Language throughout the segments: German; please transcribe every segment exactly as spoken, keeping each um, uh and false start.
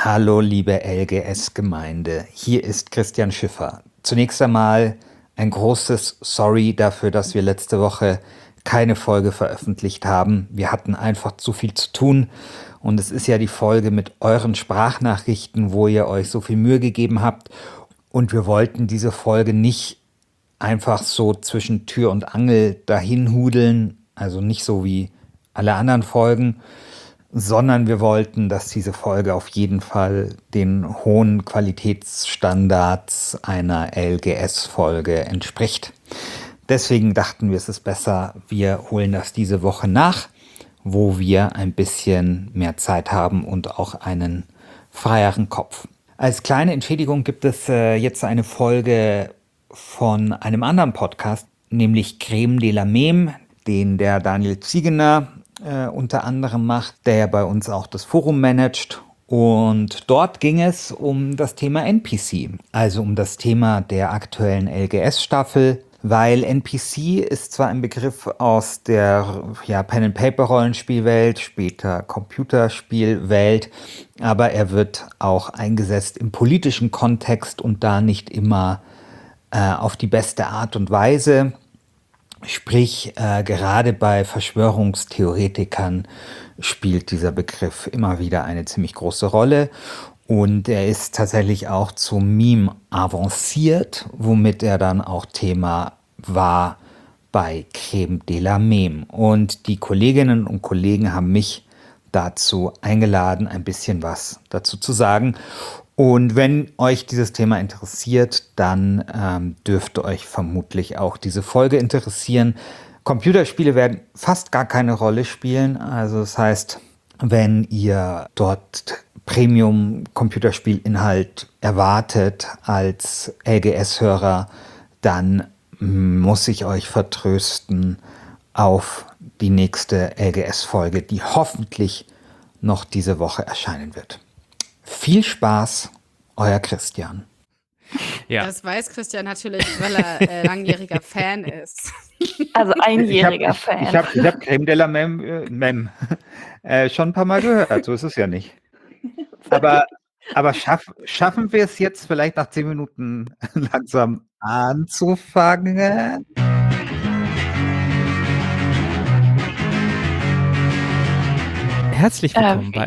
Hallo liebe L G S-Gemeinde, hier ist Christian Schiffer. Zunächst einmal ein großes Sorry dafür, dass wir letzte Woche keine Folge veröffentlicht haben. Wir hatten einfach zu viel zu tun und es ist ja die Folge mit euren Sprachnachrichten, wo ihr euch so viel Mühe gegeben habt und wir wollten diese Folge nicht einfach so zwischen Tür und Angel dahin hudeln, also nicht so wie alle anderen Folgen, sondern wir wollten, dass diese Folge auf jeden Fall den hohen Qualitätsstandards einer L G S-Folge entspricht. Deswegen dachten wir, es ist besser, wir holen das diese Woche nach, wo wir ein bisschen mehr Zeit haben und auch einen freieren Kopf. Als kleine Entschädigung gibt es äh, jetzt eine Folge von einem anderen Podcast, nämlich Crème de la Meme, den der Daniel Ziegener äh, unter anderem macht, der ja bei uns auch das Forum managt. Und dort ging es um das Thema N P C, also um das Thema der aktuellen L G S-Staffel, weil N P C ist zwar ein Begriff aus der ja, Pen-and-Paper-Rollenspielwelt, später Computerspielwelt, aber er wird auch eingesetzt im politischen Kontext und da nicht immer äh, auf die beste Art und Weise. Sprich, äh, gerade bei Verschwörungstheoretikern spielt dieser Begriff immer wieder eine ziemlich große Rolle. Und er ist tatsächlich auch zum Meme avanciert, womit er dann auch Thema war bei Crème de la Meme. Und die Kolleginnen und Kollegen haben mich dazu eingeladen, ein bisschen was dazu zu sagen. Und wenn euch dieses Thema interessiert, dann ähm, dürfte euch vermutlich auch diese Folge interessieren. Computerspiele werden fast gar keine Rolle spielen. Also das heißt, wenn ihr dort Premium-Computerspielinhalt erwartet als L G S-Hörer, dann muss ich euch vertrösten auf die nächste L G S-Folge, die hoffentlich noch diese Woche erscheinen wird. Viel Spaß, euer Christian. Ja. Das weiß Christian natürlich, weil er äh, langjähriger Fan ist. Also einjähriger ich hab, Fan. Ich habe ich hab Crème de la Meme, äh, Meme äh, schon ein paar Mal gehört, so ist es ja nicht. Aber, aber schaff, schaffen wir es jetzt vielleicht nach zehn Minuten langsam anzufangen? Herzlich willkommen Ähm, bei...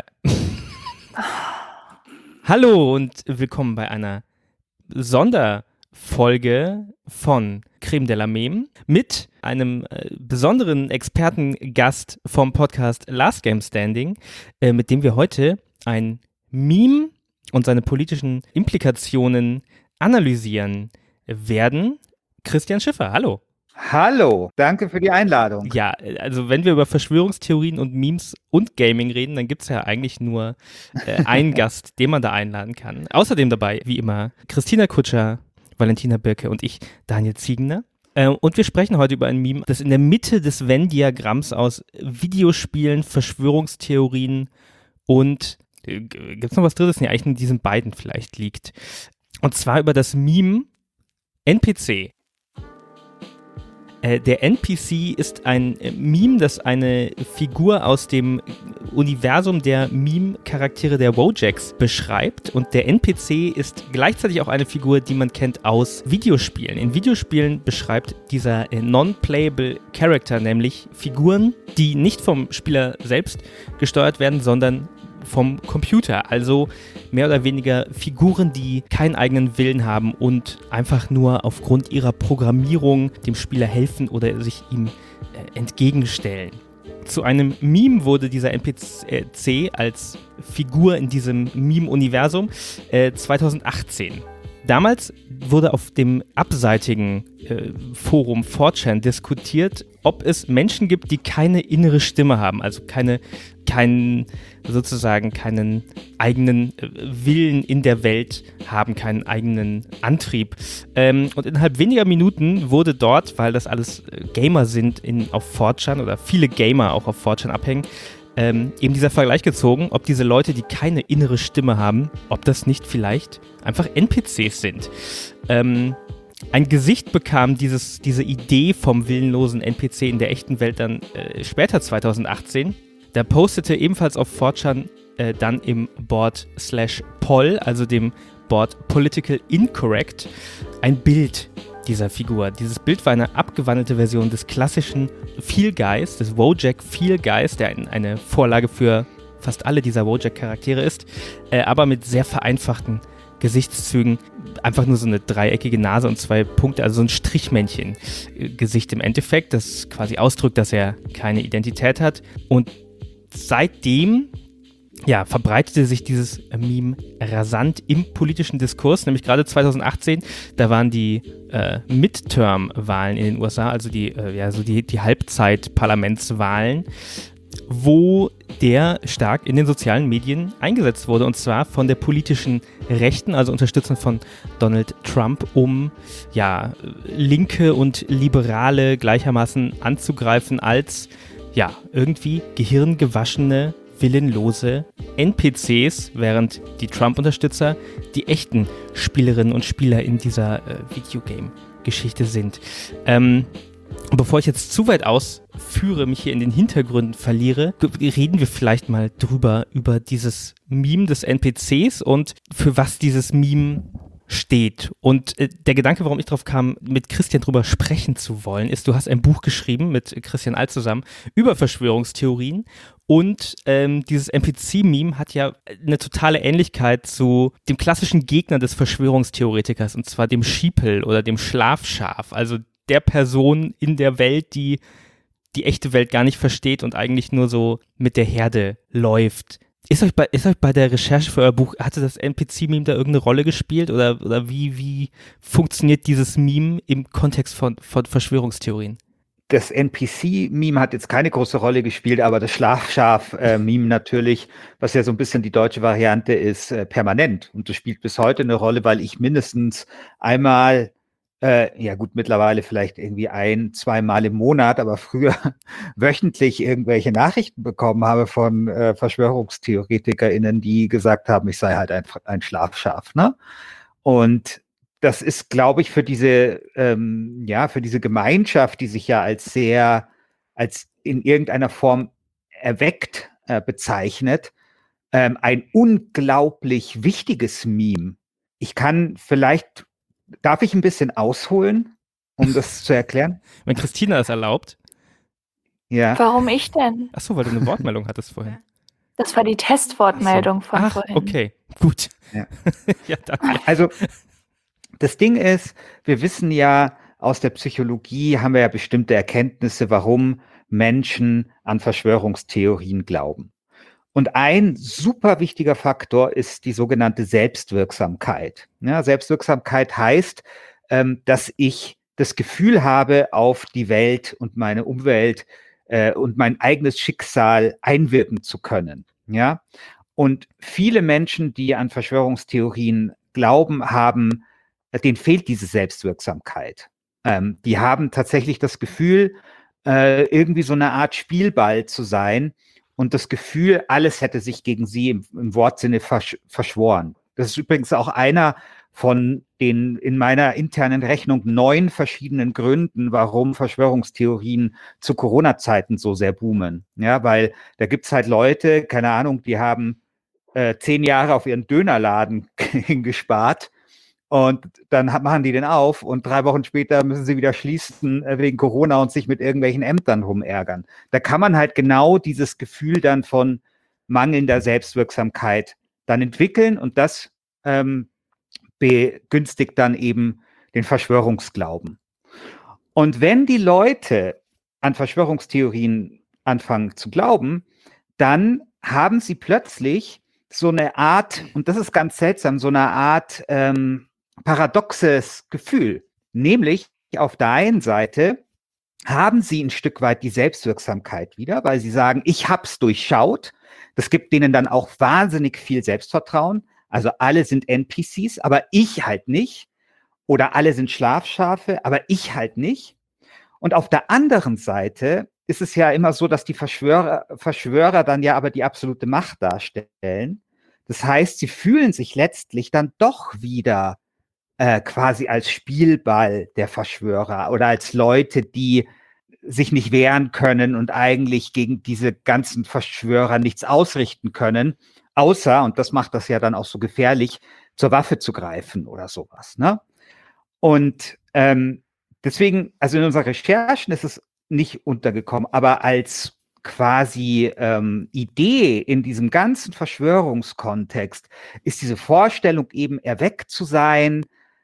Hallo und willkommen bei einer Sonderfolge von Crème de la Meme mit einem äh, besonderen Expertengast vom Podcast Last Game Standing, äh, mit dem wir heute ein Meme und seine politischen Implikationen analysieren werden. Christian Schiffer, hallo. Hallo, danke für die Einladung. Ja, also wenn wir über Verschwörungstheorien und Memes und Gaming reden, dann gibt es ja eigentlich nur äh, einen Gast, den man da einladen kann. Außerdem dabei, wie immer, Christina Kutscher, Valentina Birke und ich, Daniel Ziegener. Äh, und wir sprechen heute über ein Meme, das in der Mitte des Venn-Diagramms aus Videospielen, Verschwörungstheorien und äh, gibt es noch was Drittes? Nee, eigentlich in diesen beiden vielleicht liegt. Und zwar über das Meme N P C. Äh, der N P C ist ein äh, Meme, das eine Figur aus dem Universum der Meme-Charaktere der Wojaks beschreibt. Und der N P C ist gleichzeitig auch eine Figur, die man kennt aus Videospielen. In Videospielen beschreibt dieser äh, Non-Playable Character nämlich Figuren, die nicht vom Spieler selbst gesteuert werden, sondern vom Computer, also mehr oder weniger Figuren, die keinen eigenen Willen haben und einfach nur aufgrund ihrer Programmierung dem Spieler helfen oder sich ihm äh, entgegenstellen. Zu einem Meme wurde dieser N P C als Figur in diesem Meme-Universum äh, zweitausendachtzehn. Damals wurde auf dem abseitigen äh, Forum four chan diskutiert, ob es Menschen gibt, die keine innere Stimme haben, also keine, keinen, sozusagen keinen eigenen äh, Willen in der Welt haben, keinen eigenen Antrieb. Ähm, und innerhalb weniger Minuten wurde dort, weil das alles äh, Gamer sind in, auf four chan oder viele Gamer auch auf four chan abhängen, Ähm, eben dieser Vergleich gezogen, ob diese Leute, die keine innere Stimme haben, ob das nicht vielleicht einfach N P Cs sind. Ähm, ein Gesicht bekam dieses, diese Idee vom willenlosen N P C in der echten Welt dann äh, später zweitausendachtzehn. Da postete ebenfalls auf four chan äh, dann im Board slash Poll, also dem Board Political Incorrect, ein Bild dieser Figur. Dieses Bild war eine abgewandelte Version des klassischen Feel Guys, des Wojak Feel Guys, der ein, eine Vorlage für fast alle dieser Wojak-Charaktere ist, äh, aber mit sehr vereinfachten Gesichtszügen. Einfach nur so eine dreieckige Nase und zwei Punkte, also so ein Strichmännchen-Gesicht im Endeffekt, das quasi ausdrückt, dass er keine Identität hat. Und seitdem ja, verbreitete sich dieses Meme rasant im politischen Diskurs, nämlich gerade zwanzig achtzehn, da waren die äh, Midterm-Wahlen in den U S A, also die, äh, ja, so die, die Halbzeit-Parlamentswahlen, wo der stark in den sozialen Medien eingesetzt wurde, und zwar von der politischen Rechten, also Unterstützern von Donald Trump, um ja, Linke und Liberale gleichermaßen anzugreifen als ja, irgendwie gehirngewaschene, willenlose N P Cs, während die Trump-Unterstützer die echten Spielerinnen und Spieler in dieser äh, Videogame-Geschichte sind. Ähm, bevor ich jetzt zu weit ausführe, mich hier in den Hintergründen verliere, reden wir vielleicht mal drüber, über dieses Meme des N P Cs und für was dieses Meme steht. Und äh, der Gedanke, warum ich drauf kam, mit Christian drüber sprechen zu wollen, ist, du hast ein Buch geschrieben mit Christian Alt zusammen über Verschwörungstheorien, und ähm, dieses N P C-Meme hat ja eine totale Ähnlichkeit zu dem klassischen Gegner des Verschwörungstheoretikers, und zwar dem Sheeple oder dem Schlafschaf, also der Person in der Welt, die die echte Welt gar nicht versteht und eigentlich nur so mit der Herde läuft. Ist euch bei, ist euch bei der Recherche für euer Buch, hatte das N P C-Meme da irgendeine Rolle gespielt, oder, oder wie, wie funktioniert dieses Meme im Kontext von, von Verschwörungstheorien? Das N P C-Meme hat jetzt keine große Rolle gespielt, aber das Schlafschaf-Meme natürlich, was ja so ein bisschen die deutsche Variante ist, äh, permanent. Und das spielt bis heute eine Rolle, weil ich mindestens einmal, äh, ja gut, mittlerweile vielleicht irgendwie ein, zweimal im Monat, aber früher wöchentlich irgendwelche Nachrichten bekommen habe von äh, VerschwörungstheoretikerInnen, die gesagt haben, ich sei halt ein, ein Schlafschaf, ne? Und das ist, glaube ich, für diese, ähm, ja, für diese Gemeinschaft, die sich ja als sehr, als in irgendeiner Form erweckt äh, bezeichnet, ähm, ein unglaublich wichtiges Meme. Ich kann vielleicht, darf ich ein bisschen ausholen, um das zu erklären? Wenn Christina es erlaubt. Ja. Warum ich denn? Achso, weil du eine Wortmeldung hattest vorhin. Das war die Testwortmeldung von Ach, vorhin. okay, gut. Ja. Ja, danke. Also, das Ding ist, wir wissen ja aus der Psychologie, haben wir ja bestimmte Erkenntnisse, warum Menschen an Verschwörungstheorien glauben. Und ein super wichtiger Faktor ist die sogenannte Selbstwirksamkeit. Ja, Selbstwirksamkeit heißt, ähm, dass ich das Gefühl habe, auf die Welt und meine Umwelt äh, und mein eigenes Schicksal einwirken zu können. Ja? Und viele Menschen, die an Verschwörungstheorien glauben, haben denen fehlt diese Selbstwirksamkeit. Ähm, die haben tatsächlich das Gefühl, äh, irgendwie so eine Art Spielball zu sein und das Gefühl, alles hätte sich gegen sie im, im Wortsinne versch- verschworen. Das ist übrigens auch einer von den in meiner internen Rechnung neun verschiedenen Gründen, warum Verschwörungstheorien zu Corona-Zeiten so sehr boomen. Ja, weil da gibt es halt Leute, keine Ahnung, die haben äh, zehn Jahre auf ihren Dönerladen hingespart. Und dann machen die den auf und drei Wochen später müssen sie wieder schließen äh, wegen Corona und sich mit irgendwelchen Ämtern rumärgern. Da kann man halt genau dieses Gefühl dann von mangelnder Selbstwirksamkeit dann entwickeln, und das ähm, begünstigt dann eben den Verschwörungsglauben. Und wenn die Leute an Verschwörungstheorien anfangen zu glauben, dann haben sie plötzlich so eine Art, und das ist ganz seltsam, so eine Art ähm, paradoxes Gefühl. Nämlich auf der einen Seite haben sie ein Stück weit die Selbstwirksamkeit wieder, weil sie sagen, ich hab's durchschaut. Das gibt denen dann auch wahnsinnig viel Selbstvertrauen. Also alle sind N P Cs, aber ich halt nicht. Oder alle sind Schlafschafe, aber ich halt nicht. Und auf der anderen Seite ist es ja immer so, dass die Verschwörer, Verschwörer dann ja aber die absolute Macht darstellen. Das heißt, sie fühlen sich letztlich dann doch wieder äh, quasi als Spielball der Verschwörer oder als Leute, die sich nicht wehren können und eigentlich gegen diese ganzen Verschwörer nichts ausrichten können, außer, und das macht das ja dann auch so gefährlich, zur Waffe zu greifen oder sowas, ne? Und ähm, deswegen, also in unseren Recherchen ist es nicht untergekommen, aber als quasi ähm, Idee in diesem ganzen Verschwörungskontext ist diese Vorstellung eben erweckt zu sein,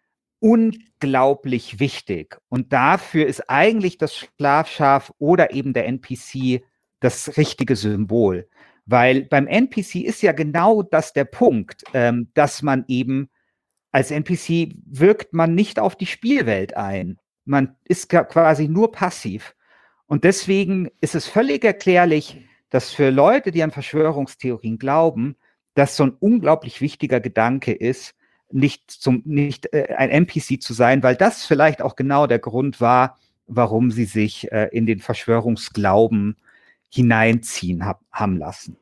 unglaublich wichtig. Und dafür ist eigentlich das Schlafschaf oder eben der N P C das richtige Symbol. Weil beim N P C ist ja genau das der Punkt, ähm, dass man eben als N P C wirkt man nicht auf die Spielwelt ein. Man ist quasi nur passiv. Und deswegen ist es völlig erklärlich, dass für Leute, die an Verschwörungstheorien glauben, das so ein unglaublich wichtiger Gedanke ist, nicht, zum, nicht äh, ein N P C zu sein, weil das vielleicht auch genau der Grund war, warum sie sich äh, in den Verschwörungsglauben hineinziehen hab, haben lassen.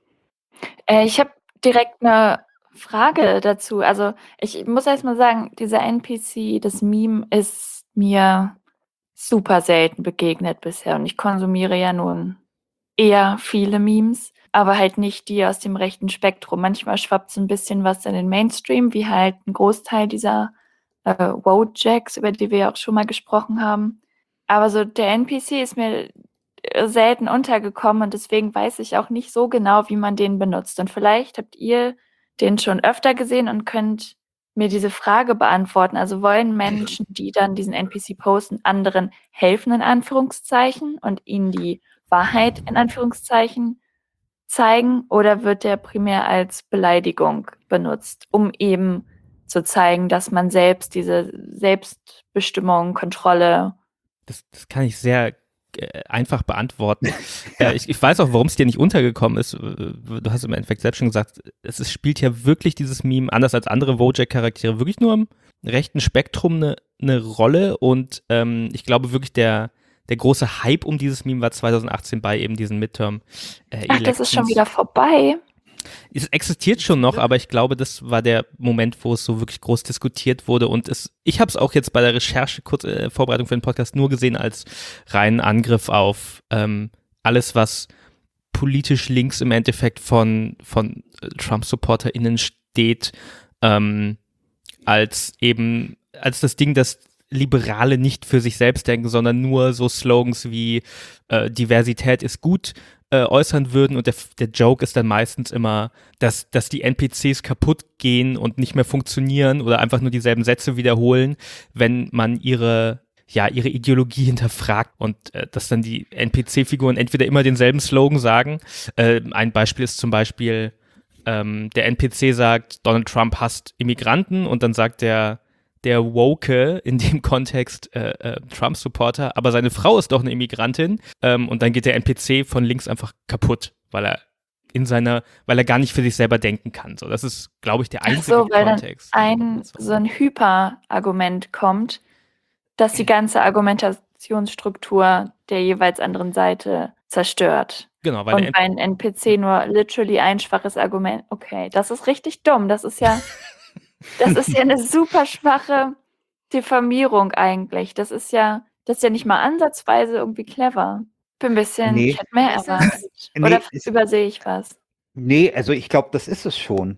Äh, ich habe direkt eine Frage dazu. Also ich muss erst mal sagen, dieser N P C, das Meme, ist mir super selten begegnet bisher. Und ich konsumiere ja nun eher viele Memes, aber halt nicht die aus dem rechten Spektrum. Manchmal schwappt so ein bisschen was in den Mainstream, wie halt ein Großteil dieser äh, Wojaks, über die wir ja auch schon mal gesprochen haben. Aber so der N P C ist mir selten untergekommen und deswegen weiß ich auch nicht so genau, wie man den benutzt. Und vielleicht habt ihr den schon öfter gesehen und könnt mir diese Frage beantworten. Also wollen Menschen, die dann diesen N P C posten, anderen helfen in Anführungszeichen und ihnen die Wahrheit in Anführungszeichen zeigen, oder wird der primär als Beleidigung benutzt, um eben zu zeigen, dass man selbst diese Selbstbestimmung, Kontrolle... Das, das kann ich sehr äh, einfach beantworten. äh, ich, ich weiß auch, warum es dir nicht untergekommen ist. Du hast im Endeffekt selbst schon gesagt, es ist, spielt ja wirklich dieses Meme, anders als andere Wojak-Charaktere, wirklich nur im rechten Spektrum eine, eine Rolle und ähm, ich glaube wirklich, der Der große Hype um dieses Meme war zwanzig achtzehn bei eben diesen Midterm-Elections. Äh, Ach, das ist schon wieder vorbei? Es existiert schon noch, aber ich glaube, das war der Moment, wo es so wirklich groß diskutiert wurde. Und es, ich habe es auch jetzt bei der Recherche, kurz äh, Vorbereitung für den Podcast, nur gesehen als reinen Angriff auf ähm, alles, was politisch links im Endeffekt von, von Trump-SupporterInnen steht, ähm, als eben, als das Ding, das Liberale nicht für sich selbst denken, sondern nur so Slogans wie äh, Diversität ist gut äh, äußern würden und der, der Joke ist dann meistens immer, dass, dass die N P Cs kaputt gehen und nicht mehr funktionieren oder einfach nur dieselben Sätze wiederholen, wenn man ihre ja, ihre Ideologie hinterfragt und äh, dass dann die N P C-Figuren entweder immer denselben Slogan sagen. Äh, ein Beispiel ist zum Beispiel, ähm, der N P C sagt, Donald Trump hasst Immigranten und dann sagt der der Woke, in dem Kontext äh, äh, Trump-Supporter, aber seine Frau ist doch eine Immigrantin ähm, und dann geht der N P C von links einfach kaputt, weil er in seiner, weil er gar nicht für sich selber denken kann. So, das ist, glaube ich, der einzige Ach so, weil Kontext. Dann ein so ein Hyper-Argument kommt, das die ganze Argumentationsstruktur der jeweils anderen Seite zerstört. Genau, weil und der bei einem N P C nur literally ein schwaches Argument. Okay, das ist richtig dumm. Das ist ja Das ist ja eine super schwache Diffamierung eigentlich. Das ist ja das ist ja nicht mal ansatzweise irgendwie clever. Bin ein bisschen Nee. ich hätte mehr Es ist- erwartet. Nee, Oder es- übersehe ich was? Nee, also ich glaube, das ist es schon.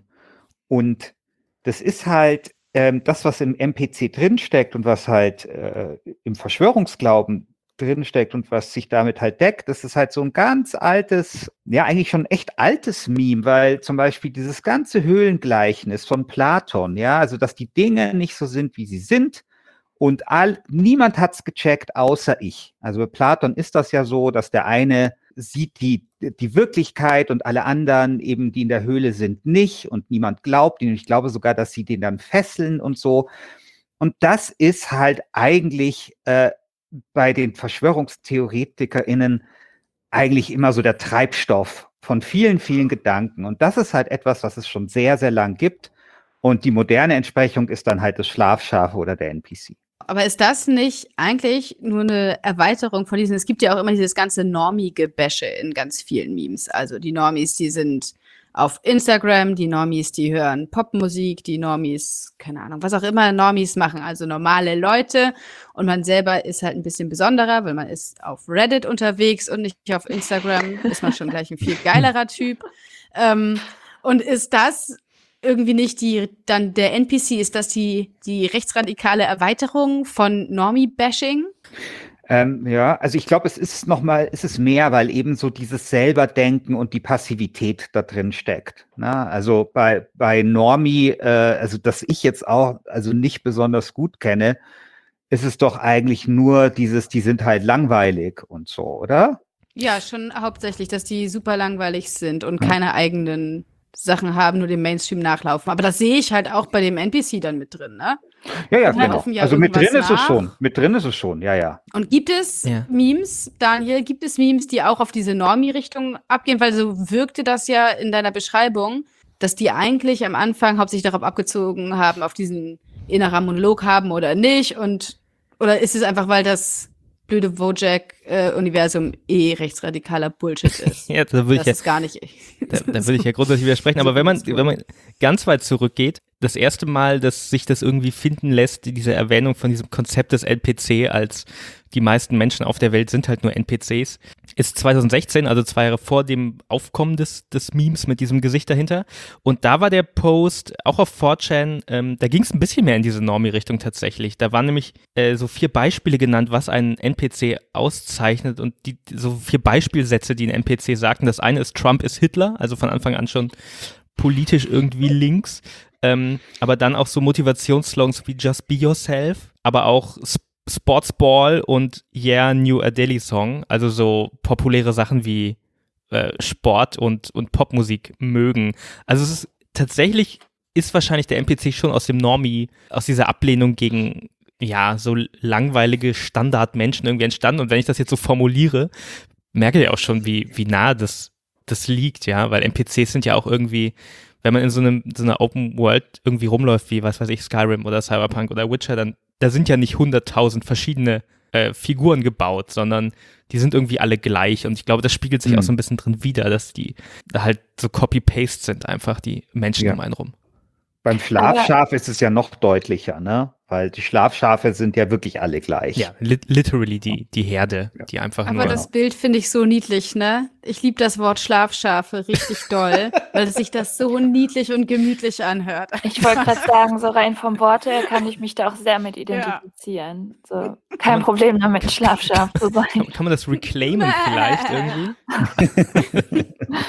Und das ist halt ähm, das, was im N P C drinsteckt und was halt äh, im Verschwörungsglauben drinsteckt und was sich damit halt deckt, das ist halt so ein ganz altes, ja eigentlich schon echt altes Meme, weil zum Beispiel dieses ganze Höhlengleichnis von Platon, ja, also dass die Dinge nicht so sind, wie sie sind und all, niemand hat's gecheckt, außer ich. Also bei Platon ist das ja so, dass der eine sieht die, die Wirklichkeit und alle anderen eben, die in der Höhle sind, nicht und niemand glaubt ihnen. Ich glaube sogar, dass sie den dann fesseln und so. Und das ist halt eigentlich äh, bei den VerschwörungstheoretikerInnen eigentlich immer so der Treibstoff von vielen, vielen Gedanken. Und das ist halt etwas, was es schon sehr, sehr lang gibt. Und die moderne Entsprechung ist dann halt das Schlafschaf oder der N P C. Aber ist das nicht eigentlich nur eine Erweiterung von diesen, es gibt ja auch immer dieses ganze Normie-Gebäsche in ganz vielen Memes. Also die Normies, die sind auf Instagram, die Normies, die hören Popmusik, die Normies, keine Ahnung, was auch immer Normies machen, also normale Leute. Und man selber ist halt ein bisschen besonderer, weil man ist auf Reddit unterwegs und nicht auf Instagram, ist man schon gleich ein viel geilerer Typ. Ähm, Und ist das irgendwie nicht die, dann der N P C, ist das die, die rechtsradikale Erweiterung von Normie-Bashing? Ähm, ja, also ich glaube, es ist noch mal, es ist mehr, weil eben so dieses Selberdenken und die Passivität da drin steckt. Ne? Also bei, bei Normie, äh, also das ich jetzt auch also nicht besonders gut kenne, ist es doch eigentlich nur dieses, die sind halt langweilig und so, oder? Ja, schon hauptsächlich, dass die super langweilig sind und Ja. keine eigenen Sachen haben, nur dem Mainstream nachlaufen. Aber das sehe ich halt auch bei dem N P C dann mit drin, ne? Ja, ja, Die genau. laufen ja Also mit irgendwas drin ist es nach. schon. Mit drin ist es schon, ja, ja. Und gibt es Ja. Memes, Daniel, gibt es Memes, die auch auf diese Normie-Richtung abgehen? Weil so wirkte das ja in deiner Beschreibung, dass die eigentlich am Anfang hauptsächlich darauf abgezogen haben, auf diesen innerer Monolog haben oder nicht. Und oder ist es einfach, weil das blöde Wojak-Universum eh rechtsradikaler Bullshit ist? Ja, da würde ich Das ja, ist gar nicht ich. da, da würde ich ja grundsätzlich widersprechen. Aber wenn man, wenn man ganz weit zurückgeht, das erste Mal, dass sich das irgendwie finden lässt, diese Erwähnung von diesem Konzept des N P C als die meisten Menschen auf der Welt sind halt nur N P Cs, ist zwanzig sechzehn, also zwei Jahre vor dem Aufkommen des, des Memes mit diesem Gesicht dahinter. Und da war der Post auch auf four chan, ähm, da ging es ein bisschen mehr in diese Normie-Richtung tatsächlich. Da waren nämlich äh, so vier Beispiele genannt, was einen N P C auszeichnet und die, so vier Beispielsätze, die ein N P C sagten. Das eine ist Trump ist Hitler, also von Anfang an schon politisch irgendwie links. Ähm, aber dann auch so Motivationsslogans wie Just Be Yourself, aber auch Sp- Sportsball und Yeah, New Adele Song, also so populäre Sachen wie äh, Sport und, und Popmusik mögen. Also es ist tatsächlich, ist wahrscheinlich der N P C schon aus dem Normie, aus dieser Ablehnung gegen, ja, so langweilige Standardmenschen irgendwie entstanden. Und wenn ich das jetzt so formuliere, merke ich auch schon, wie, wie nah das, das liegt, ja, weil N P Cs sind ja auch irgendwie, wenn man in so, einem, so einer Open World irgendwie rumläuft, wie, was weiß ich, Skyrim oder Cyberpunk oder Witcher, dann da sind ja nicht hunderttausend verschiedene äh, Figuren gebaut, sondern die sind irgendwie alle gleich. Und ich glaube, das spiegelt sich Mhm. auch so ein bisschen drin wider, dass die halt so Copy-Paste sind, einfach die Menschen Ja. um einen rum. Beim Schlafschaf ist es ja noch deutlicher, ne? Weil die Schlafschafe sind ja wirklich alle gleich. Ja, li- literally die, die Herde, Ja. die einfach Aber nur. das Bild finde ich so niedlich, ne? Ich liebe das Wort Schlafschafe richtig doll, weil sich das so niedlich und gemütlich anhört. Ich wollte gerade sagen, so rein vom Wort her kann ich mich da auch sehr mit identifizieren. So, kein Problem damit, ein Schlafschaf zu sein. Kann, kann man das reclaimen vielleicht irgendwie?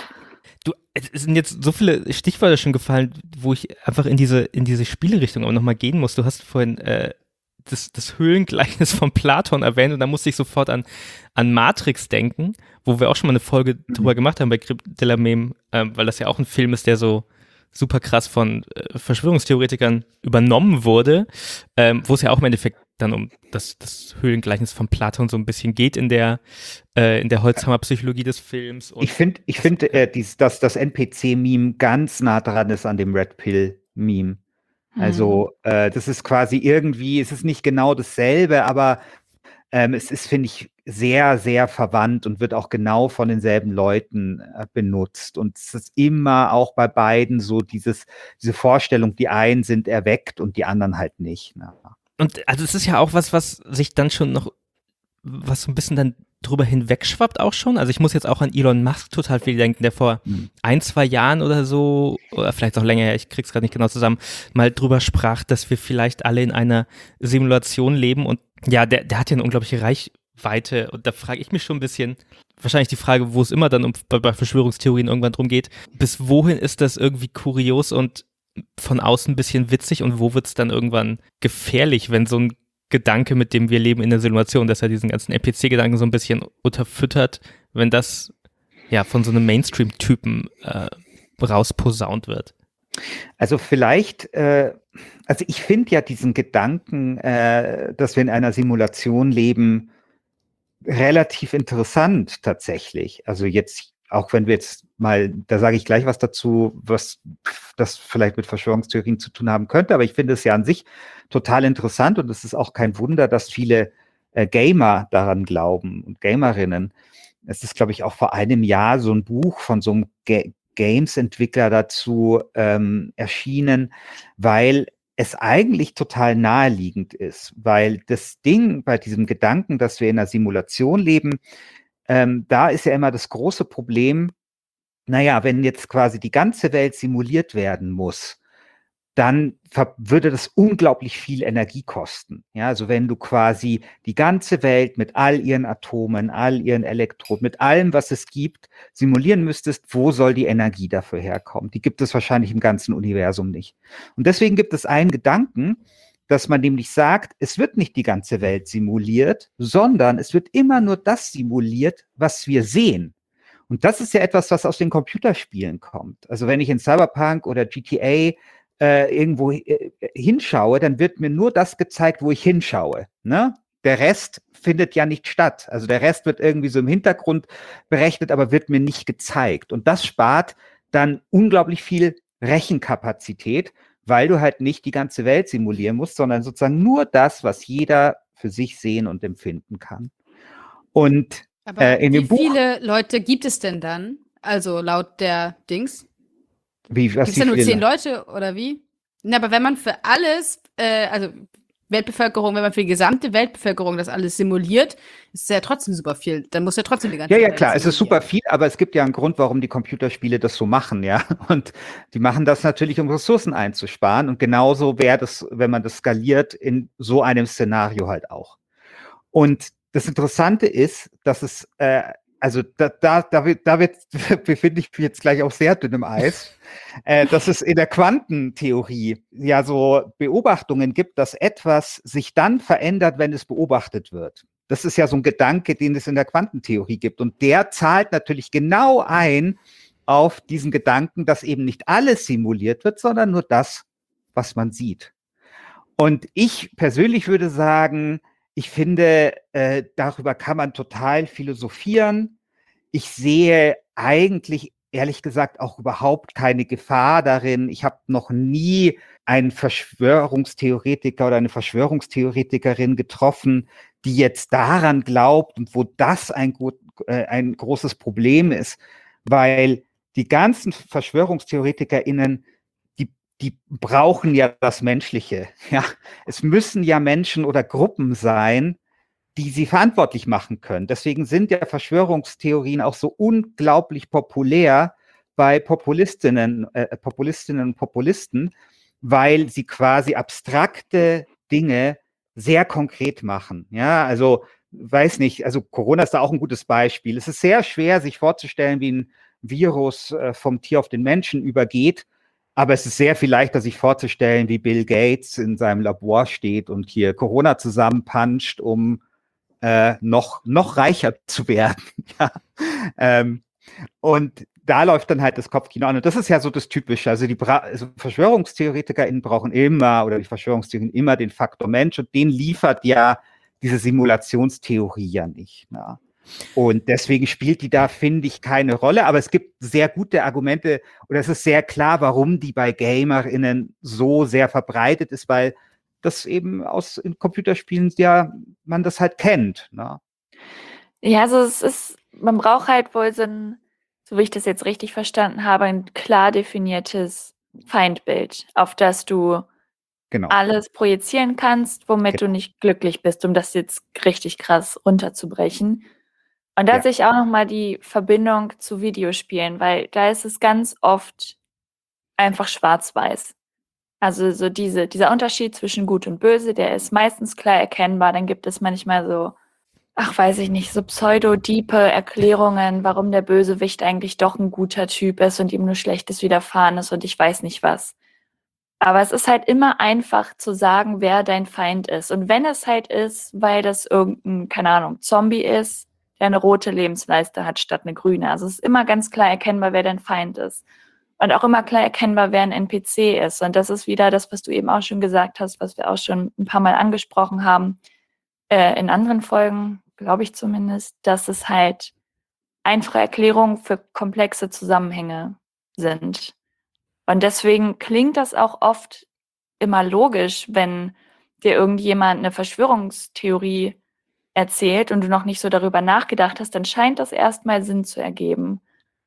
Du, es sind jetzt so viele Stichworte schon gefallen, wo ich einfach in diese, in diese Spielerichtung auch nochmal gehen muss. Du hast vorhin äh, das, das Höhlengleichnis von Platon erwähnt und da musste ich sofort an, an Matrix denken, wo wir auch schon mal eine Folge mhm. drüber gemacht haben bei Crypt de la Meme, äh, weil das ja auch ein Film ist, der so super krass von äh, Verschwörungstheoretikern übernommen wurde, ähm, wo es ja auch im Endeffekt dann um das, das Höhlengleichnis von Platon so ein bisschen geht in der, äh, in der Holzhammer-Psychologie des Films. Und ich finde, ich finde, äh, dies, dass das N P C-Meme ganz nah dran ist an dem Red Pill-Meme. Also äh, das ist quasi irgendwie, es ist nicht genau dasselbe, aber ähm, es ist, finde ich, sehr, sehr verwandt und wird auch genau von denselben Leuten äh, benutzt. Und es ist immer auch bei beiden so dieses, diese Vorstellung, die einen sind erweckt und die anderen halt nicht. Ne? Und also es ist ja auch was, was sich dann schon noch, was so ein bisschen dann drüber hinwegschwappt auch schon. Also ich muss jetzt auch an Elon Musk total viel denken, der vor mhm. ein, zwei Jahren oder so, oder vielleicht auch länger her, ich krieg's gerade nicht genau zusammen, mal drüber sprach, dass wir vielleicht alle in einer Simulation leben und ja, der, der hat ja eine unglaubliche Reichweite und da frage ich mich schon ein bisschen, wahrscheinlich die Frage, wo es immer dann um, bei, bei Verschwörungstheorien irgendwann drum geht, bis wohin ist das irgendwie kurios und von außen ein bisschen witzig und wo wird es dann irgendwann gefährlich, wenn so ein Gedanke, mit dem wir leben in der Simulation, dass er diesen ganzen N P C-Gedanken so ein bisschen unterfüttert, wenn das ja von so einem Mainstream-Typen äh, rausposaunt wird. Also vielleicht, äh, also ich finde ja diesen Gedanken, äh, dass wir in einer Simulation leben, relativ interessant tatsächlich. Also jetzt, auch wenn wir jetzt mal, da sage ich gleich was dazu, was das vielleicht mit Verschwörungstheorien zu tun haben könnte, aber ich finde es ja an sich total interessant und es ist auch kein Wunder, dass viele äh, Gamer daran glauben und Gamerinnen. Es ist, glaube ich, auch vor einem Jahr so ein Buch von so einem Ga- Games-Entwickler dazu ähm, erschienen, weil es eigentlich total naheliegend ist, weil das Ding bei diesem Gedanken, dass wir in einer Simulation leben, ähm, da ist ja immer das große Problem, naja, wenn jetzt quasi die ganze Welt simuliert werden muss, dann ver- würde das unglaublich viel Energie kosten. Ja, also wenn du quasi die ganze Welt mit all ihren Atomen, all ihren Elektronen, mit allem, was es gibt, simulieren müsstest, wo soll die Energie dafür herkommen? Die gibt es wahrscheinlich im ganzen Universum nicht. Und deswegen gibt es einen Gedanken, dass man nämlich sagt, es wird nicht die ganze Welt simuliert, sondern es wird immer nur das simuliert, was wir sehen. Und das ist ja etwas, was aus den Computerspielen kommt. Also wenn ich in Cyberpunk oder G T A äh, irgendwo äh, hinschaue, dann wird mir nur das gezeigt, wo ich hinschaue. Ne? Der Rest findet ja nicht statt. Also der Rest wird irgendwie so im Hintergrund berechnet, aber wird mir nicht gezeigt. Und das spart dann unglaublich viel Rechenkapazität, weil du halt nicht die ganze Welt simulieren musst, sondern sozusagen nur das, was jeder für sich sehen und empfinden kann. Und Aber äh, in wie dem Buch, viele Leute gibt es denn dann? Also laut der Dings? wie, Gibt was, es wie da nur viele zehn Leute? Leute oder wie? Na, aber wenn man für alles, äh, also Weltbevölkerung, wenn man für die gesamte Weltbevölkerung das alles simuliert, ist es ja trotzdem super viel. Dann muss ja trotzdem die ganze Ja, ja, Welt klar, es ist super simulieren. viel, aber es gibt ja einen Grund, warum die Computerspiele das so machen, ja. Und die machen das natürlich, um Ressourcen einzusparen. Und genauso wäre das, wenn man das skaliert, in so einem Szenario halt auch. Und das Interessante ist, dass es, äh, also da, da, da, wird, da wird, befinde ich mich jetzt gleich auf sehr dünnem Eis, äh, dass es in der Quantentheorie ja so Beobachtungen gibt, dass etwas sich dann verändert, wenn es beobachtet wird. Das ist ja so ein Gedanke, den es in der Quantentheorie gibt. Und der zahlt natürlich genau ein auf diesen Gedanken, dass eben nicht alles simuliert wird, sondern nur das, was man sieht. Und ich persönlich würde sagen, ich finde, äh, darüber kann man total philosophieren. Ich sehe eigentlich, ehrlich gesagt, auch überhaupt keine Gefahr darin. Ich habe noch nie einen Verschwörungstheoretiker oder eine Verschwörungstheoretikerin getroffen, die jetzt daran glaubt und wo das ein, gut, äh, ein großes Problem ist, weil die ganzen VerschwörungstheoretikerInnen, die, die brauchen ja das Menschliche. Ja? Es müssen ja Menschen oder Gruppen sein, die sie verantwortlich machen können. Deswegen sind ja Verschwörungstheorien auch so unglaublich populär bei Populistinnen, äh, Populistinnen und Populisten, weil sie quasi abstrakte Dinge sehr konkret machen. Ja, also weiß nicht, also Corona ist da auch ein gutes Beispiel. Es ist sehr schwer, sich vorzustellen, wie ein Virus äh, vom Tier auf den Menschen übergeht. Aber es ist sehr viel leichter, sich vorzustellen, wie Bill Gates in seinem Labor steht und hier Corona zusammenpanscht, um äh, noch, noch reicher zu werden. Ja. Ähm, und da läuft dann halt das Kopfkino an. Und das ist ja so das Typische. Also die Bra also VerschwörungstheoretikerInnen brauchen immer, oder die Verschwörungstheorien immer den Faktor Mensch, und den liefert ja diese Simulationstheorie ja nicht. Na. Und deswegen spielt die da, finde ich, keine Rolle. Aber es gibt sehr gute Argumente, oder es ist sehr klar, warum die bei GamerInnen so sehr verbreitet ist, weil das eben aus in Computerspielen ja man das halt kennt. Ne? Ja, also es ist, man braucht halt wohl so ein, so wie ich das jetzt richtig verstanden habe, ein klar definiertes Feindbild, auf das du Genau. alles projizieren kannst, womit Genau. du nicht glücklich bist, um das jetzt richtig krass runterzubrechen. Und da Ja. sehe ich auch nochmal die Verbindung zu Videospielen, weil da ist es ganz oft einfach schwarz-weiß. Also so diese, dieser Unterschied zwischen Gut und Böse, der ist meistens klar erkennbar. Dann gibt es manchmal so, ach weiß ich nicht, so pseudo-diepe Erklärungen, warum der Bösewicht eigentlich doch ein guter Typ ist und ihm nur Schlechtes widerfahren ist und ich weiß nicht was. Aber es ist halt immer einfach zu sagen, wer dein Feind ist. Und wenn es halt ist, weil das irgendein, keine Ahnung, Zombie ist, der eine rote Lebensleiste hat statt eine grüne. Also es ist immer ganz klar erkennbar, wer dein Feind ist. Und auch immer klar erkennbar, wer ein N P C ist. Und das ist wieder das, was du eben auch schon gesagt hast, was wir auch schon ein paar Mal angesprochen haben, äh, in anderen Folgen, glaube ich zumindest, dass es halt einfache Erklärungen für komplexe Zusammenhänge sind. Und deswegen klingt das auch oft immer logisch, wenn dir irgendjemand eine Verschwörungstheorie erzählt und du noch nicht so darüber nachgedacht hast, dann scheint das erstmal Sinn zu ergeben.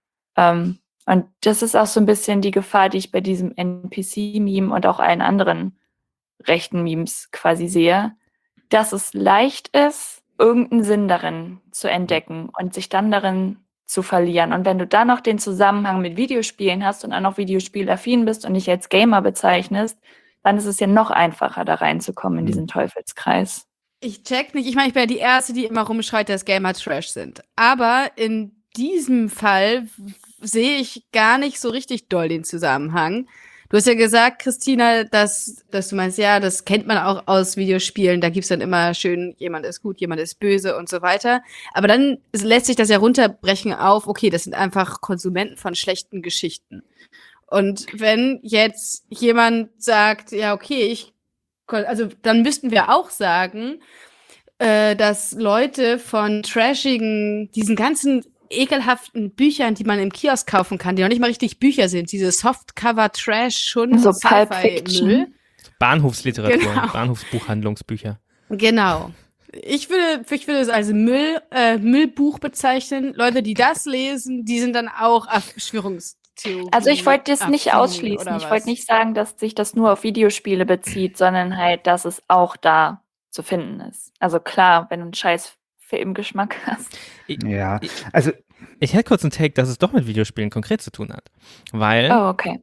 Ähm, und das ist auch so ein bisschen die Gefahr, die ich bei diesem N P C-Meme und auch allen anderen rechten Memes quasi sehe, dass es leicht ist, irgendeinen Sinn darin zu entdecken und sich dann darin zu verlieren. Und wenn du dann noch den Zusammenhang mit Videospielen hast und auch noch videospielaffin bist und dich als Gamer bezeichnest, dann ist es ja noch einfacher, da reinzukommen in diesen Teufelskreis. Ich check nicht, ich meine, ich bin ja die Erste, die immer rumschreit, dass Gamer Trash sind. Aber in diesem Fall w- sehe ich gar nicht so richtig doll den Zusammenhang. Du hast ja gesagt, Christina, dass, dass du meinst, ja, das kennt man auch aus Videospielen. Da gibt's dann immer schön, jemand ist gut, jemand ist böse und so weiter. Aber dann lässt sich das ja runterbrechen auf, okay, das sind einfach Konsumenten von schlechten Geschichten. Und wenn jetzt jemand sagt, ja, okay, ich, kon- also dann müssten wir auch sagen, äh, dass Leute von trashigen, diesen ganzen ekelhaften Büchern, die man im Kiosk kaufen kann, die noch nicht mal richtig Bücher sind, diese Softcover-Trash, schon So Pulp Sci-Fi-Müll. Fiction. Bahnhofsliteratur, Genau. Bahnhofsbuchhandlungsbücher. Genau. Ich würde, ich würde es als Müll, äh, Müllbuch bezeichnen. Leute, die das lesen, die sind dann auch Verschwörungstheorien. Also ich wollte das nicht affin, ausschließen. oder Ich was? wollte nicht sagen, dass sich das nur auf Videospiele bezieht, sondern halt, dass es auch da zu finden ist. Also klar, wenn du einen scheiß Filmgeschmack hast. Ja, also Ich hätte kurz einen Take, dass es doch mit Videospielen konkret zu tun hat. Weil, Oh, okay.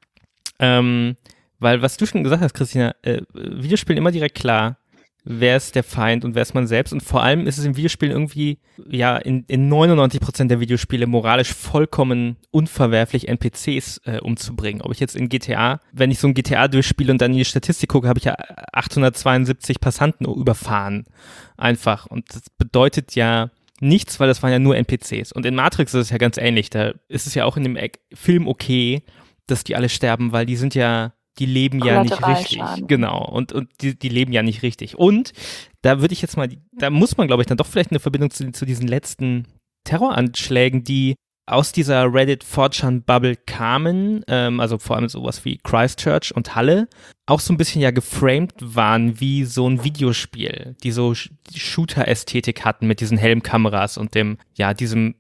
ähm, weil was du schon gesagt hast, Christina, äh, Videospielen immer direkt klar, wer ist der Feind und wer ist man selbst. Und vor allem ist es in Videospielen irgendwie, ja, in, in neunundneunzig Prozent der Videospiele moralisch vollkommen unverwerflich, N P Cs äh, umzubringen. Ob ich jetzt in G T A, wenn ich so ein G T A durchspiele und dann in die Statistik gucke, habe ich ja achthundertzweiundsiebzig Passanten überfahren. Einfach. Und das bedeutet ja nichts, weil das waren ja nur N P Cs. Und in Matrix ist es ja ganz ähnlich. Da ist es ja auch in dem Eck- Film okay, dass die alle sterben, weil die sind ja, die leben ja nicht richtig. Kollateralschaden. Genau. Und, und die, die leben ja nicht richtig. Und da würde ich jetzt mal, da muss man, glaube ich, dann doch vielleicht eine Verbindung zu, zu diesen letzten Terroranschlägen, die aus dieser Reddit four chan Bubble kamen, ähm, also vor allem sowas wie Christchurch und Halle, auch so ein bisschen ja geframed waren wie so ein Videospiel, die so Sh- Shooter-Ästhetik hatten mit diesen Helmkameras und dem, ja, diesem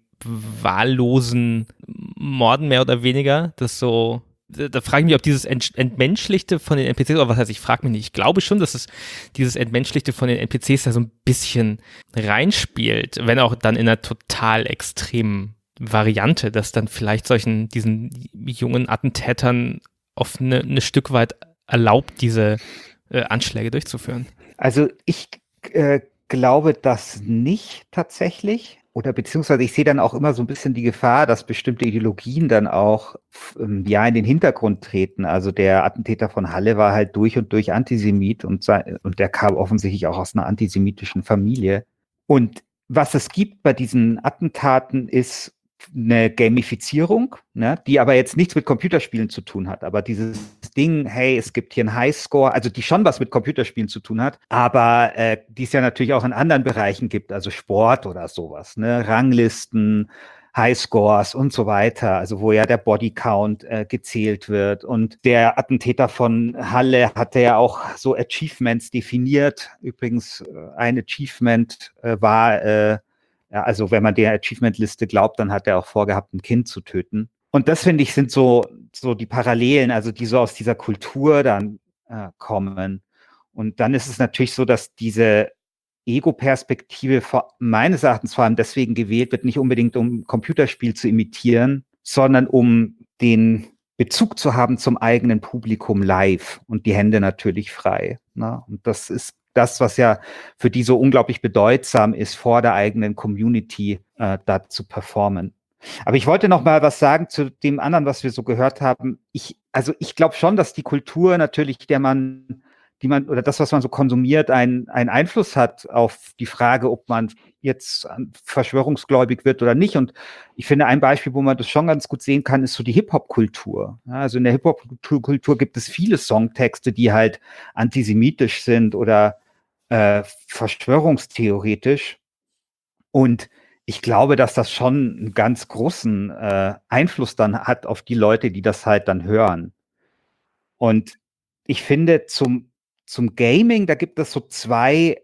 wahllosen Morden mehr oder weniger, das so, da, da frage ich mich, ob dieses Ent, Entmenschlichte von den N P Cs, oder was heißt, ich frage mich nicht, ich glaube schon, dass es dieses Entmenschlichte von den N P Cs da so ein bisschen reinspielt, wenn auch dann in einer total extremen Variante, dass dann vielleicht solchen, diesen jungen Attentätern auf eine, eine Stück weit erlaubt, diese äh, Anschläge durchzuführen. Also ich äh, glaube das nicht tatsächlich. Oder beziehungsweise ich sehe dann auch immer so ein bisschen die Gefahr, dass bestimmte Ideologien dann auch ähm, ja in den Hintergrund treten. Also der Attentäter von Halle war halt durch und durch Antisemit und, sei, und der kam offensichtlich auch aus einer antisemitischen Familie. Und was es gibt bei diesen Attentaten ist eine Gamifizierung, ne, die aber jetzt nichts mit Computerspielen zu tun hat. Aber dieses Ding, hey, es gibt hier einen Highscore, also die schon was mit Computerspielen zu tun hat, aber äh, die es ja natürlich auch in anderen Bereichen gibt, also Sport oder sowas, ne, Ranglisten, Highscores und so weiter, also wo ja der Bodycount äh, gezählt wird. Und der Attentäter von Halle hatte ja auch so Achievements definiert. Übrigens, äh, ein Achievement äh, war äh, ja, also wenn man der Achievement-Liste glaubt, dann hat er auch vorgehabt, ein Kind zu töten. Und das, finde ich, sind so, so die Parallelen, also die so aus dieser Kultur dann äh, kommen. Und dann ist es natürlich so, dass diese Ego-Perspektive vor, meines Erachtens vor allem deswegen gewählt wird, nicht unbedingt um ein Computerspiel zu imitieren, sondern um den Bezug zu haben zum eigenen Publikum live und die Hände natürlich frei. Ne? Und das ist das, was ja für die so unglaublich bedeutsam ist, vor der eigenen Community äh, da zu performen. Aber ich wollte noch mal was sagen zu dem anderen, was wir so gehört haben. Ich, also ich glaube schon, dass die Kultur natürlich, der man, die man, oder das, was man so konsumiert, einen Einfluss hat auf die Frage, ob man jetzt verschwörungsgläubig wird oder nicht. Und ich finde, ein Beispiel, wo man das schon ganz gut sehen kann, ist so die Hip-Hop-Kultur. Ja, also in der Hip-Hop-Kultur gibt es viele Songtexte, die halt antisemitisch sind oder äh, verschwörungstheoretisch. Und ich glaube, dass das schon einen ganz großen äh, Einfluss dann hat auf die Leute, die das halt dann hören. Und ich finde, zum, zum Gaming, da gibt es so zwei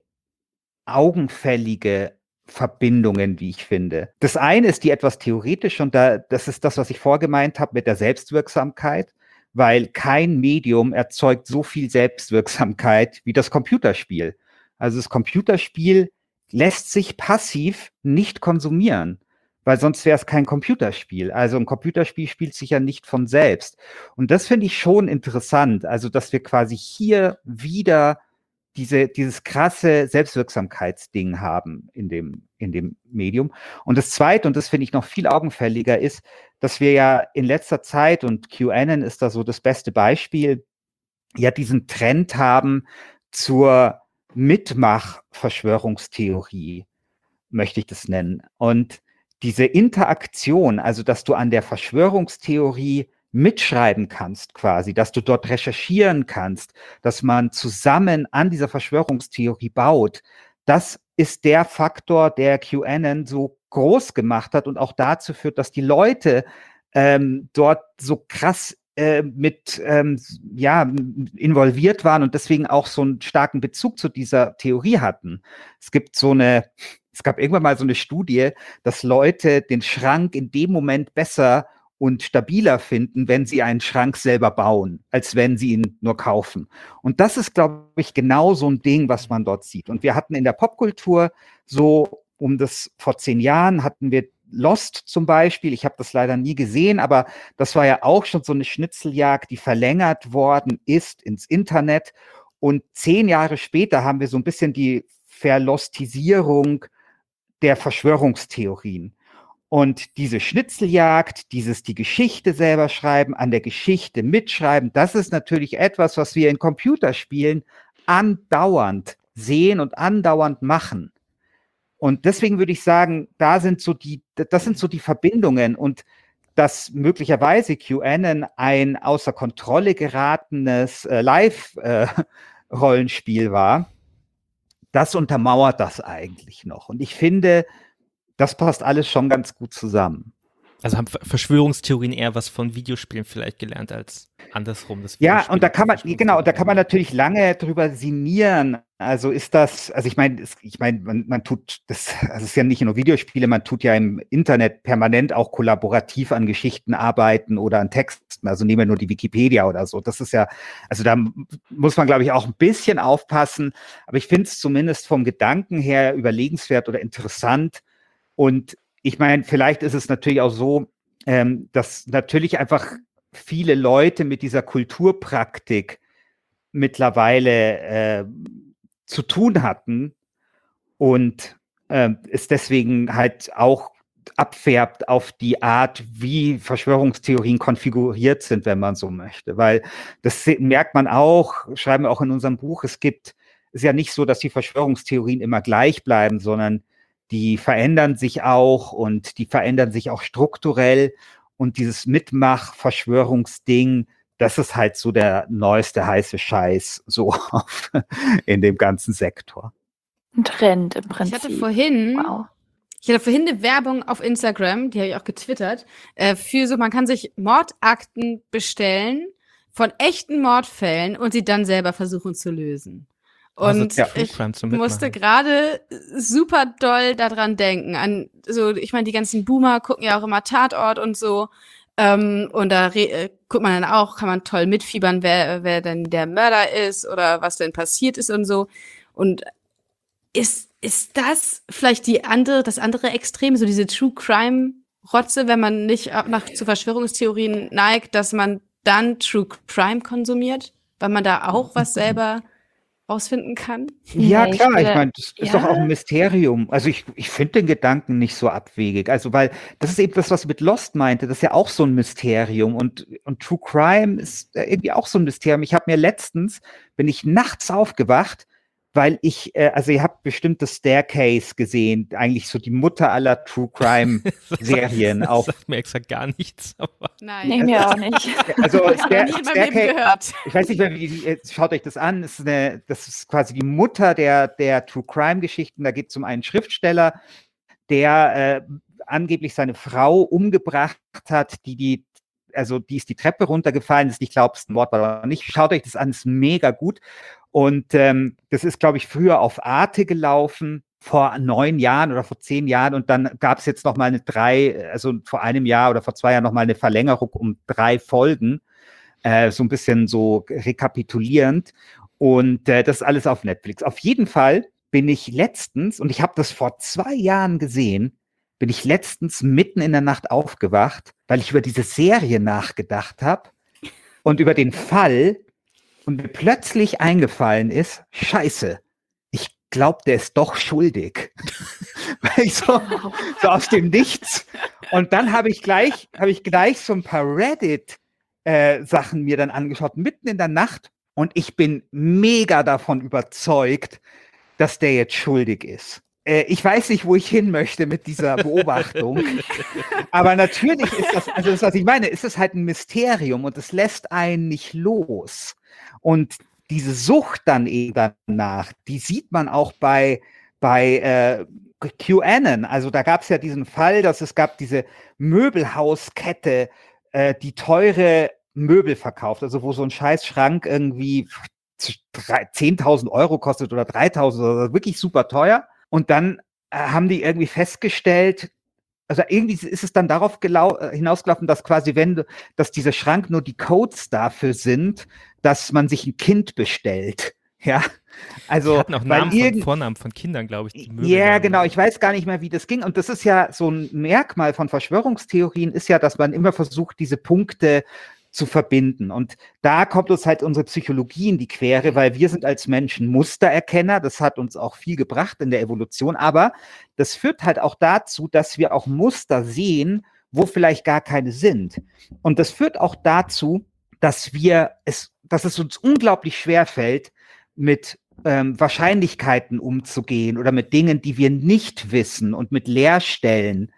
augenfällige Verbindungen, wie ich finde. Das eine ist die etwas theoretische und da, das ist das, was ich vorgemeint habe mit der Selbstwirksamkeit, weil kein Medium erzeugt so viel Selbstwirksamkeit wie das Computerspiel. Also das Computerspiel lässt sich passiv nicht konsumieren, weil sonst wäre es kein Computerspiel. Also ein Computerspiel spielt sich ja nicht von selbst. Und das finde ich schon interessant, also dass wir quasi hier wieder diese, dieses krasse Selbstwirksamkeitsding haben in dem, in dem Medium. Und das Zweite, und das finde ich noch viel augenfälliger, ist, dass wir ja in letzter Zeit, und QAnon ist da so das beste Beispiel, ja diesen Trend haben zur Mitmach-Verschwörungstheorie, möchte ich das nennen. Und diese Interaktion, also dass du an der Verschwörungstheorie mitschreiben kannst quasi, dass du dort recherchieren kannst, dass man zusammen an dieser Verschwörungstheorie baut, das ist der Faktor, der QAnon so groß gemacht hat und auch dazu führt, dass die Leute ähm, dort so krass äh, mit ähm, ja, involviert waren und deswegen auch so einen starken Bezug zu dieser Theorie hatten. Es gibt so eine, es gab irgendwann mal so eine Studie, dass Leute den Schrank in dem Moment besser und stabiler finden, wenn sie einen Schrank selber bauen, als wenn sie ihn nur kaufen. Und das ist, glaube ich, genau so ein Ding, was man dort sieht. Und wir hatten in der Popkultur so, um das vor zehn Jahren hatten wir Lost zum Beispiel. Ich habe das leider nie gesehen, aber das war ja auch schon so eine Schnitzeljagd, die verlängert worden ist ins Internet. Und zehn Jahre später haben wir so ein bisschen die Verlostisierung der Verschwörungstheorien. Und diese Schnitzeljagd, dieses die Geschichte selber schreiben, an der Geschichte mitschreiben, das ist natürlich etwas, was wir in Computerspielen andauernd sehen und andauernd machen. Und deswegen würde ich sagen, da sind so die, das sind so die Verbindungen und dass möglicherweise QAnon ein außer Kontrolle geratenes äh, Live-Rollenspiel äh, war, das untermauert das eigentlich noch. Und ich finde, das passt alles schon ganz gut zusammen. Also haben Verschwörungstheorien eher was von Videospielen vielleicht gelernt als andersrum. Das ja, und da kann man, genau, da kann man natürlich lange drüber sinnieren. Also ist das, also ich meine, ich meine, man, man tut das, also es ist ja nicht nur Videospiele, man tut ja im Internet permanent auch kollaborativ an Geschichten arbeiten oder an Texten. Also nehmen wir nur die Wikipedia oder so. Das ist ja, also da muss man, glaube ich, auch ein bisschen aufpassen. Aber ich finde es zumindest vom Gedanken her überlegenswert oder interessant. Und ich meine, vielleicht ist es natürlich auch so, ähm, dass natürlich einfach viele Leute mit dieser Kulturpraktik mittlerweile äh, zu tun hatten und äh, es deswegen halt auch abfärbt auf die Art, wie Verschwörungstheorien konfiguriert sind, wenn man so möchte. Weil das merkt man auch, schreiben wir auch in unserem Buch, es gibt, es ist ja nicht so, dass die Verschwörungstheorien immer gleich bleiben, sondern die verändern sich auch und die verändern sich auch strukturell. Und dieses Mitmach-Verschwörungsding, das ist halt so der neueste heiße Scheiß so in dem ganzen Sektor. Ein Trend im Prinzip. Ich hatte vorhin, wow. ich hatte vorhin eine Werbung auf Instagram, die habe ich auch getwittert, äh, für so, man kann sich Mordakten bestellen von echten Mordfällen und sie dann selber versuchen zu lösen. Und also, ja, ich musste gerade super doll daran denken. An so, ich meine, die ganzen Boomer gucken ja auch immer Tatort und so. Ähm, und da äh, guckt man dann auch, kann man toll mitfiebern, wer, wer denn der Mörder ist oder was denn passiert ist und so. Und ist, ist das vielleicht die andere, das andere Extrem, so diese True Crime Rotze, wenn man nicht nach zu Verschwörungstheorien neigt, dass man dann True Crime konsumiert, weil man da auch was selber rausfinden kann? Ja, Nee, klar, ich ich will- meine, das ist ja. doch auch ein Mysterium. Also ich, ich finde den Gedanken nicht so abwegig. Also, weil das ist eben das, was ich mit Lost meinte, das ist ja auch so ein Mysterium. Und, und True Crime ist irgendwie auch so ein Mysterium. Ich habe mir letztens, bin ich nachts aufgewacht, weil ich, äh, also ihr habt bestimmt das Staircase gesehen, eigentlich so die Mutter aller True Crime Serien Das auf. sagt mir exakt gar nichts. Aber Nein. Nee, mir auch nicht. Also Ich habe Stair- nie in meinem Leben Staircase, gehört. ich weiß nicht, wie, wie, schaut euch das an. Das ist, eine, das ist quasi die Mutter der, der True Crime Geschichten. Da geht es um einen Schriftsteller, der äh, angeblich seine Frau umgebracht hat, die die, also die ist die Treppe runtergefallen, ist nicht glaubst, ein Mord war oder nicht. Schaut euch das an, ist mega gut. Und ähm, das ist, glaube ich, früher auf Arte gelaufen, vor neun Jahren oder vor zehn Jahren. Und dann gab es jetzt noch mal eine drei, also vor einem Jahr oder vor zwei Jahren noch mal eine Verlängerung um drei Folgen. Äh, so ein bisschen so rekapitulierend. Und äh, das ist alles auf Netflix. Auf jeden Fall bin ich letztens, und ich habe das vor zwei Jahren gesehen, bin ich letztens mitten in der Nacht aufgewacht, weil ich über diese Serie nachgedacht habe und über den Fall und mir plötzlich eingefallen ist, scheiße, ich glaube, der ist doch schuldig. Weil ich so, so aus dem Nichts. Und dann habe ich gleich, habe ich gleich so ein paar Reddit-Sachen mir dann angeschaut, mitten in der Nacht. Und ich bin mega davon überzeugt, dass der jetzt schuldig ist. Äh, ich weiß nicht, wo ich hin möchte mit dieser Beobachtung. Aber natürlich ist das, also das, was ich meine, ist es halt ein Mysterium und es lässt einen nicht los. Und diese Sucht dann eben danach, die sieht man auch bei, bei äh, QAnon. Also da gab es ja diesen Fall, dass es gab diese Möbelhauskette, äh, die teure Möbel verkauft, also wo so ein Scheißschrank irgendwie zehntausend Euro kostet oder dreitausend oder wirklich super teuer. Und dann äh, haben die irgendwie festgestellt, also irgendwie ist es dann darauf gelau- hinausgelaufen, dass quasi, wenn, dass dieser Schrank nur die Codes dafür sind, dass man sich ein Kind bestellt. Ja, also. Die hatten auch weil Namen von, irgend- Vornamen von Kindern, glaube ich. Die Möbel Ja, dann. genau. Ich weiß gar nicht mehr, wie das ging. Und das ist ja so ein Merkmal von Verschwörungstheorien, ist ja, dass man immer versucht, diese Punkte zu verbinden. Und da kommt uns halt unsere Psychologie in die Quere, weil wir sind als Menschen Mustererkenner. Das hat uns auch viel gebracht in der Evolution. Aber das führt halt auch dazu, dass wir auch Muster sehen, wo vielleicht gar keine sind. Und das führt auch dazu, dass wir es, dass es uns unglaublich schwer fällt, mit ähm, Wahrscheinlichkeiten umzugehen oder mit Dingen, die wir nicht wissen und mit Leerstellen.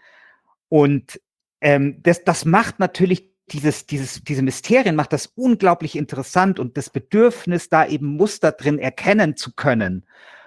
Und ähm, das, das macht natürlich dieses, dieses, diese Mysterien macht das unglaublich interessant und das Bedürfnis, da eben Muster drin erkennen zu können.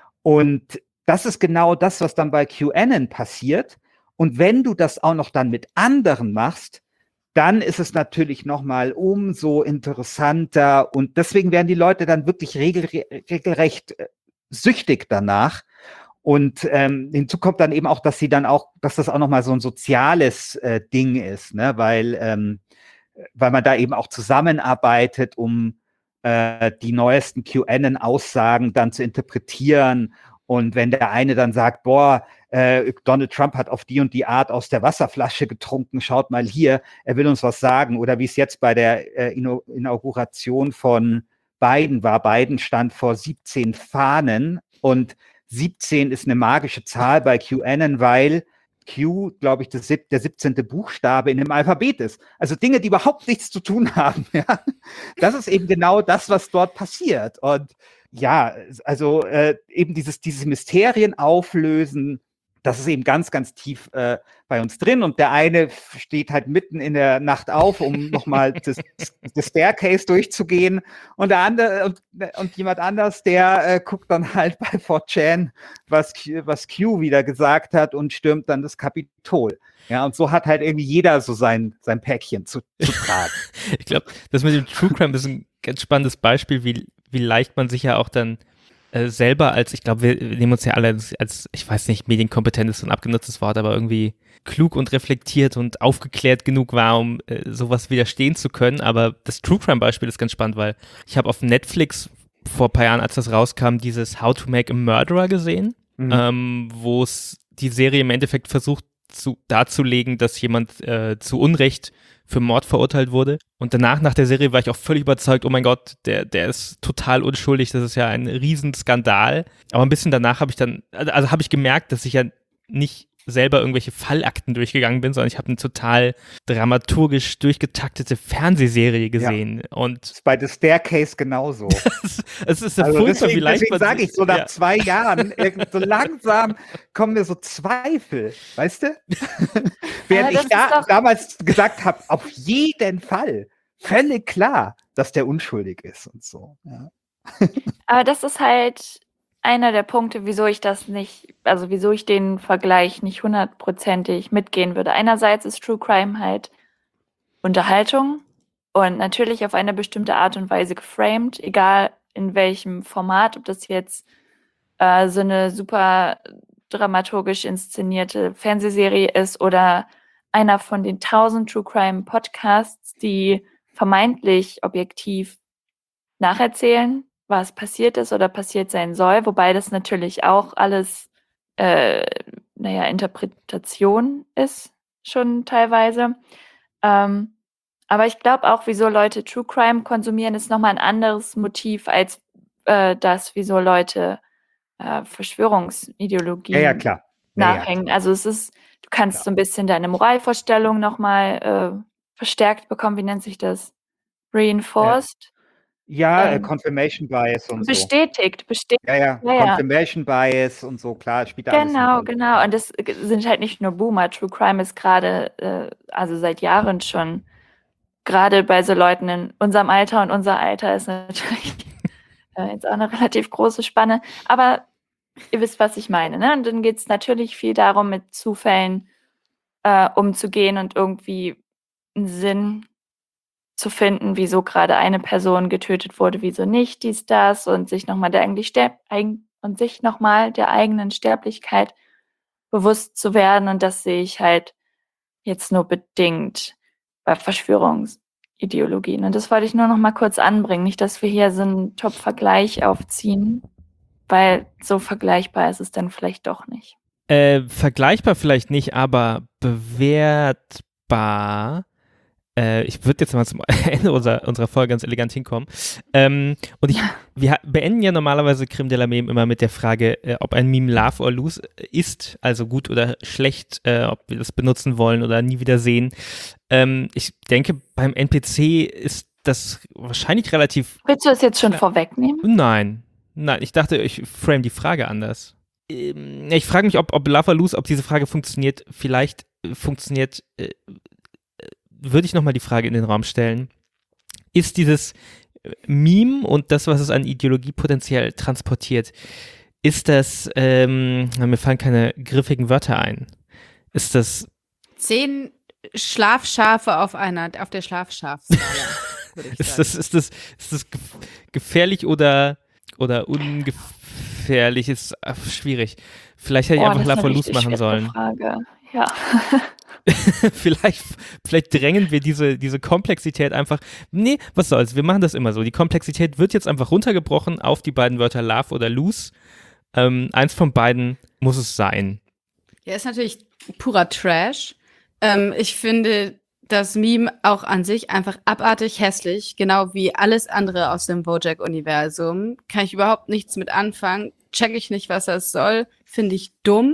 Und das ist genau das, was dann bei QAnon passiert. Und wenn du das auch noch dann mit anderen machst, dann ist es natürlich nochmal umso interessanter. Und deswegen werden die Leute dann wirklich regel, regelrecht äh, süchtig danach. Und ähm, hinzu kommt dann eben auch, dass sie dann auch, dass das auch nochmal so ein soziales äh, Ding ist, ne? Weil, ähm, weil man da eben auch zusammenarbeitet, um äh, die neuesten QAnon-Aussagen dann zu interpretieren. Und wenn der eine dann sagt, boah, äh, Donald Trump hat auf die und die Art aus der Wasserflasche getrunken, schaut mal hier, er will uns was sagen. Oder wie es jetzt bei der äh, Inauguration von Biden war. Biden stand vor siebzehn Fahnen und siebzehn ist eine magische Zahl bei QAnon, weil Q, glaube ich, das, der siebzehnte Buchstabe in dem Alphabet ist. Also Dinge, die überhaupt nichts zu tun haben. Ja? Das ist eben genau das, was dort passiert. Und ja, also äh, eben dieses, dieses Mysterien auflösen, das ist eben ganz, ganz tief äh, bei uns drin. Und der eine steht halt mitten in der Nacht auf, um nochmal das, das Staircase durchzugehen. Und der andere und, und jemand anders, der äh, guckt dann halt bei four chan, was, was Q wieder gesagt hat und stürmt dann das Kapitol. Ja, und so hat halt irgendwie jeder so sein, sein Päckchen zu, zu tragen. Ich glaube, das mit dem True Crime ist ein ganz spannendes Beispiel, wie, wie leicht man sich ja auch dann äh, selber als, ich glaube, wir nehmen uns ja alle als, als, ich weiß nicht, medienkompetent ist so ein abgenutztes Wort, aber irgendwie klug und reflektiert und aufgeklärt genug war, um äh, sowas widerstehen zu können. Aber das True Crime Beispiel ist ganz spannend, weil ich habe auf Netflix vor ein paar Jahren, als das rauskam, dieses How to Make a Murderer gesehen, mhm. ähm, wo es die Serie im Endeffekt versucht zu, darzulegen, dass jemand äh, zu Unrecht für Mord verurteilt wurde. Und danach, nach der Serie, war ich auch völlig überzeugt, oh mein Gott, der, der ist total unschuldig, das ist ja ein Riesenskandal. Aber ein bisschen danach habe ich dann, also habe ich gemerkt, dass ich ja nicht selber irgendwelche Fallakten durchgegangen bin, sondern ich habe eine total dramaturgisch durchgetaktete Fernsehserie gesehen. Ja. Und das ist bei The Staircase genauso. Es ist ja also furchtbar, deswegen, wie leicht deswegen man sage ich, so nach ja. zwei Jahren, so langsam kommen mir so Zweifel, weißt du? Während ich da, damals gesagt habe, auf jeden Fall, völlig klar, dass der unschuldig ist und so. Ja. Aber das ist halt einer der Punkte, wieso ich das nicht, also wieso ich den Vergleich nicht hundertprozentig mitgehen würde. Einerseits ist True Crime halt Unterhaltung und natürlich auf eine bestimmte Art und Weise geframed, egal in welchem Format, ob das jetzt äh, so eine super dramaturgisch inszenierte Fernsehserie ist oder einer von den tausend True Crime Podcasts, die vermeintlich objektiv nacherzählen, was passiert ist oder passiert sein soll, wobei das natürlich auch alles äh, naja, Interpretation ist schon teilweise. Ähm, aber ich glaube auch, wieso Leute True Crime konsumieren, ist nochmal ein anderes Motiv als äh, das, wieso Leute äh, Verschwörungsideologien Ja, ja, klar. Ja, ja, nachhängen. Also es ist, du kannst Klar. so ein bisschen deine Moralvorstellung nochmal äh, verstärkt bekommen. Wie nennt sich das? Reinforced? Ja, äh, Ähm, Confirmation Bias und so. bestätigt, bestätigt. Ja, ja, Ja, ja. Confirmation Bias und so, klar, spielt da alles eine Genau, Rolle. genau. Und das äh, sind halt nicht nur Boomer. True Crime ist gerade, äh, also seit Jahren schon, gerade bei so Leuten in unserem Alter, und unser Alter ist natürlich äh, jetzt auch eine relativ große Spanne. Aber ihr wisst, was ich meine, ne? Und dann geht es natürlich viel darum, mit Zufällen äh, umzugehen und irgendwie einen Sinn zu finden, wieso gerade eine Person getötet wurde, wieso nicht, dies, das, und sich nochmal der eigentlich Sterb eigen und sich nochmal der eigenen Sterblichkeit bewusst zu werden. Und das sehe ich halt jetzt nur bedingt bei Verschwörungsideologien. Und das wollte ich nur noch mal kurz anbringen. Nicht, dass wir hier so einen Top-Vergleich aufziehen, weil so vergleichbar ist es dann vielleicht doch nicht. Äh, vergleichbar vielleicht nicht, aber bewertbar. Äh, ich würde jetzt mal zum Ende unserer, unserer Folge ganz elegant hinkommen. Ähm, und ich, wir beenden ja normalerweise Crime de la Meme immer mit der Frage, äh, ob ein Meme Love or Lose ist, also gut oder schlecht, äh, ob wir das benutzen wollen oder nie wieder sehen. Ähm, ich denke, beim N P C ist das wahrscheinlich relativ... Willst du das jetzt schon Ja. vorwegnehmen? Nein, nein, ich dachte, ich frame die Frage anders. Ähm, ich frage mich, ob, ob Love or Lose, ob diese Frage funktioniert. Vielleicht äh, funktioniert... Äh, würde ich nochmal die Frage in den Raum stellen, ist dieses Meme und das, was es an Ideologie potenziell transportiert, ist das, ähm, mir fallen keine griffigen Wörter ein, ist das... Zehn Schlafschafe auf einer, auf der Schlafschafskala, würde ich ist sagen. das, ist das, ist das gefährlich oder, oder ungefährlich? Ist äh, schwierig. Vielleicht hätte ich Oh, einfach das ist Love or eine Lose richtig machen schwere sollen. Frage. Ja. vielleicht, vielleicht drängen wir diese, diese Komplexität einfach. Nee, was soll's, wir machen das immer so. Die Komplexität wird jetzt einfach runtergebrochen auf die beiden Wörter Love oder Lose. Ähm, eins von beiden muss es sein. Ja, ist natürlich purer Trash. Ähm, ich finde das Meme auch an sich einfach abartig hässlich, genau wie alles andere aus dem Bojack-Universum. Kann ich überhaupt nichts mit anfangen. Check ich nicht, was das soll. Finde ich dumm.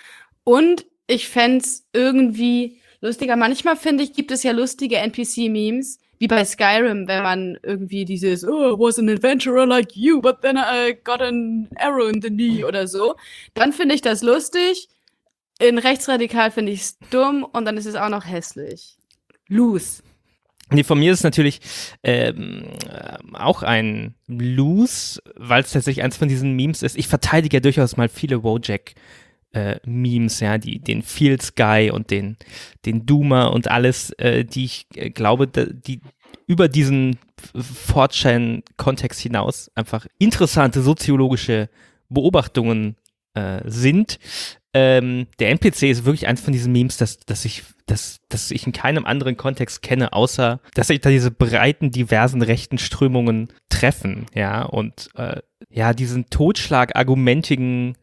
Und ich fänd's irgendwie lustiger. Manchmal, finde ich, gibt es ja lustige N P C-Memes, wie bei Skyrim, wenn man irgendwie dieses Oh, I was an adventurer like you, but then I got an arrow in the knee oder so. Dann finde ich das lustig. In Rechtsradikal finde ich es dumm und dann ist es auch noch hässlich. Loose. Nee, von mir ist es natürlich ähm, äh, auch ein Lose, weil es tatsächlich eins von diesen Memes ist. Ich verteidige ja durchaus mal viele Wojak Äh, Memes, ja, die, den Fields Guy und den, den Doomer und alles, äh, die ich äh, glaube, die über diesen four chan-Kontext hinaus einfach interessante soziologische Beobachtungen äh, sind. Ähm, der N P C ist wirklich eins von diesen Memes, das, das, ich, das, das ich in keinem anderen Kontext kenne, außer dass sich da diese breiten, diversen rechten Strömungen treffen, ja, und äh, ja, diesen totschlagargumentigen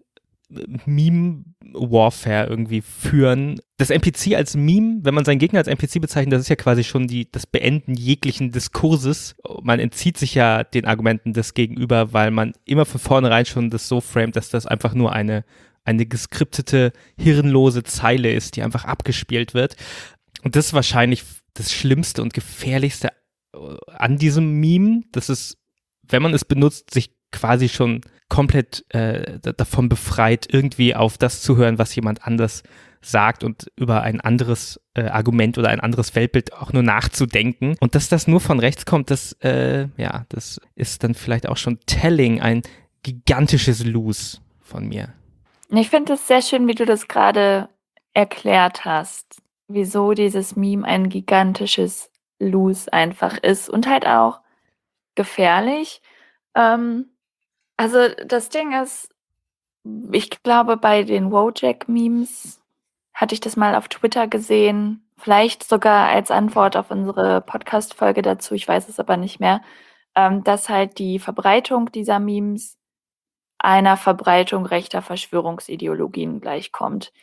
Meme-Warfare irgendwie führen. Das N P C als Meme, wenn man seinen Gegner als N P C bezeichnet, das ist ja quasi schon die, das Beenden jeglichen Diskurses. Man entzieht sich ja den Argumenten des Gegenüber, weil man immer von vornherein schon das so framet, dass das einfach nur eine, eine geskriptete, hirnlose Zeile ist, die einfach abgespielt wird. Und das ist wahrscheinlich das Schlimmste und Gefährlichste an diesem Meme, dass es, wenn man es benutzt, sich quasi schon komplett äh, davon befreit, irgendwie auf das zu hören, was jemand anders sagt und über ein anderes äh, Argument oder ein anderes Weltbild auch nur nachzudenken. Und dass das nur von rechts kommt, das, äh, ja, das ist dann vielleicht auch schon telling, ein gigantisches Lose von mir. Ich finde es sehr schön, wie du das gerade erklärt hast, wieso dieses Meme ein gigantisches Lose einfach ist und halt auch gefährlich. Ähm, also das Ding ist, ich glaube, bei den Wojak-Memes hatte ich das mal auf Twitter gesehen, vielleicht sogar als Antwort auf unsere Podcast-Folge dazu, ich weiß es aber nicht mehr, ähm, dass halt die Verbreitung dieser Memes einer Verbreitung rechter Verschwörungsideologien gleichkommt.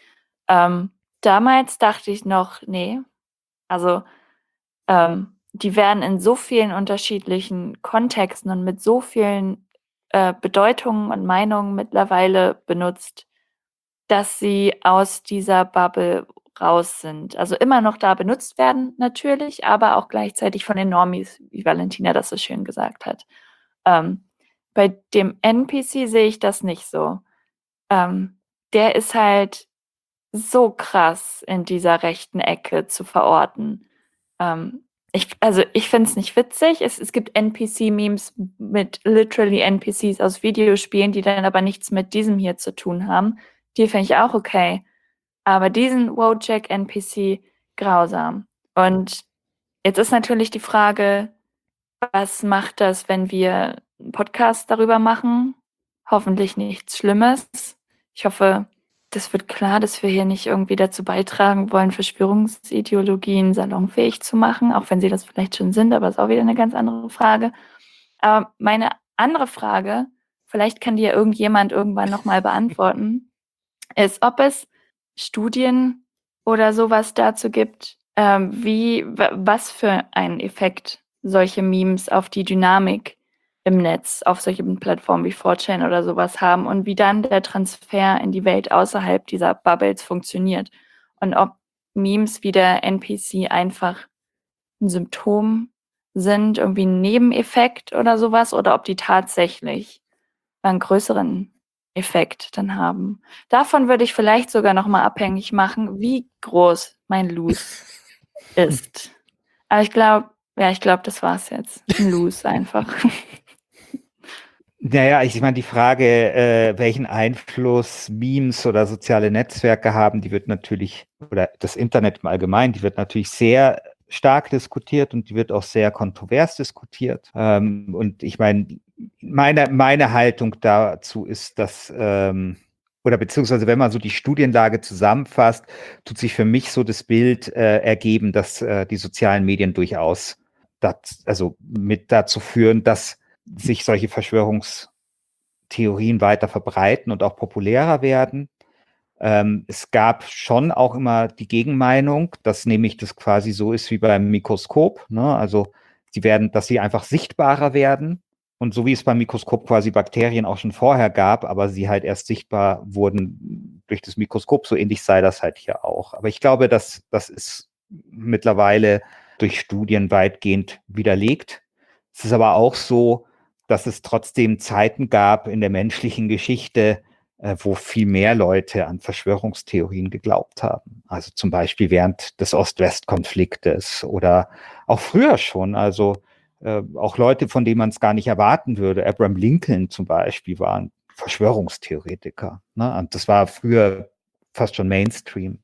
Ähm, damals dachte ich noch, nee, also ähm, die werden in so vielen unterschiedlichen Kontexten und mit so vielen äh, Bedeutungen und Meinungen mittlerweile benutzt, dass sie aus dieser Bubble raus sind. Also immer noch da benutzt werden natürlich, aber auch gleichzeitig von den Normies, wie Valentina das so schön gesagt hat. Ähm, bei dem N P C sehe ich das nicht so. Ähm, der ist halt so krass in dieser rechten Ecke zu verorten. Ähm, ich, also ich finde es nicht witzig. Es, es gibt N P C-Memes mit literally N P Cs aus Videospielen, die dann aber nichts mit diesem hier zu tun haben. Die finde ich auch okay. Aber diesen Wojak N P C grausam. Und jetzt ist natürlich die Frage, was macht das, wenn wir einen Podcast darüber machen? Hoffentlich nichts Schlimmes. Ich hoffe, das wird klar, dass wir hier nicht irgendwie dazu beitragen wollen, Verschwörungsideologien salonfähig zu machen, auch wenn sie das vielleicht schon sind, aber ist auch wieder eine ganz andere Frage. Aber meine andere Frage, vielleicht kann die ja irgendjemand irgendwann nochmal beantworten, ist, ob es Studien oder sowas dazu gibt, ähm, wie, wa- was für einen Effekt solche Memes auf die Dynamik im Netz, auf solchen Plattformen wie four chan oder sowas haben und wie dann der Transfer in die Welt außerhalb dieser Bubbles funktioniert. Und ob Memes wie der N P C einfach ein Symptom sind, irgendwie ein Nebeneffekt oder sowas, oder ob die tatsächlich einen größeren Effekt dann haben. Davon würde ich vielleicht sogar noch mal abhängig machen, wie groß mein Lose ist. Aber ich glaube, ja, ich glaube, das war's jetzt. Ein Lose einfach. Naja, ich meine, die Frage, äh, welchen Einfluss Memes oder soziale Netzwerke haben, die wird natürlich, oder das Internet im Allgemeinen, die wird natürlich sehr stark diskutiert und die wird auch sehr kontrovers diskutiert. Ähm, und ich meine, meine, meine Haltung dazu ist, dass, ähm, oder beziehungsweise wenn man so die Studienlage zusammenfasst, tut sich für mich so das Bild äh, ergeben, dass äh, die sozialen Medien durchaus dat, also mit dazu führen, dass sich solche Verschwörungstheorien weiter verbreiten und auch populärer werden. Ähm, es gab schon auch immer die Gegenmeinung, dass nämlich das quasi so ist wie beim Mikroskop, ne? Also sie werden, dass sie einfach sichtbarer werden. Und so wie es beim Mikroskop quasi Bakterien auch schon vorher gab, aber sie halt erst sichtbar wurden durch das Mikroskop, so ähnlich sei das halt hier auch. Aber ich glaube, dass das ist mittlerweile durch Studien weitgehend widerlegt. Es ist aber auch so, dass es trotzdem Zeiten gab in der menschlichen Geschichte, äh, wo viel mehr Leute an Verschwörungstheorien geglaubt haben. Also zum Beispiel während des Ost-West-Konfliktes oder auch früher schon. Also äh, auch Leute, von denen man es gar nicht erwarten würde. Abraham Lincoln zum Beispiel war ein Verschwörungstheoretiker. Ne? Und das war früher fast schon Mainstream.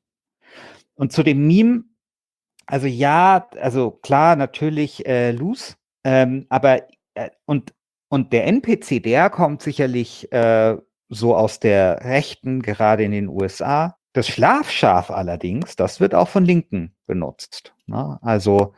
Und zu dem Meme, also ja, also klar, natürlich äh, Loose, ähm, aber äh, und, und der N P C, der kommt sicherlich äh, so aus der Rechten, gerade in den U S A. Das Schlafschaf allerdings, das wird auch von Linken benutzt. Ne? Also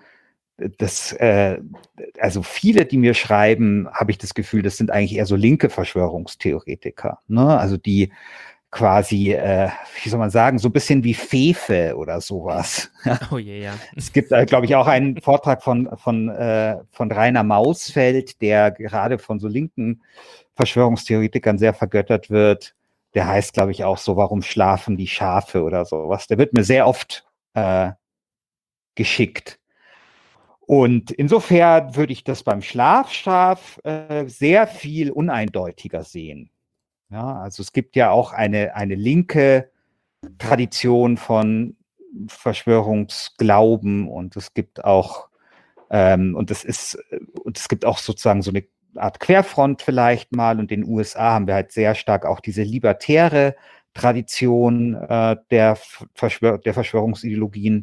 das, äh, also viele, die mir schreiben, habe ich das Gefühl, das sind eigentlich eher so linke Verschwörungstheoretiker. Ne? Also die quasi, äh, wie soll man sagen, so ein bisschen wie Fefe oder sowas. Oh je, ja. Es gibt, äh, glaube ich, auch einen Vortrag von, von, äh, von Rainer Mausfeld, der gerade von so linken Verschwörungstheoretikern sehr vergöttert wird. Der heißt, glaube ich, auch so, warum schlafen die Schafe oder sowas. Der wird mir sehr oft äh, geschickt. Und insofern würde ich das beim Schlafschaf äh, sehr viel uneindeutiger sehen. Ja, also es gibt ja auch eine, eine linke Tradition von Verschwörungsglauben und es gibt auch ähm, und es ist und es gibt auch sozusagen so eine Art Querfront vielleicht mal und in den U S A haben wir halt sehr stark auch diese libertäre Tradition äh, der, Verschwör der Verschwörungsideologien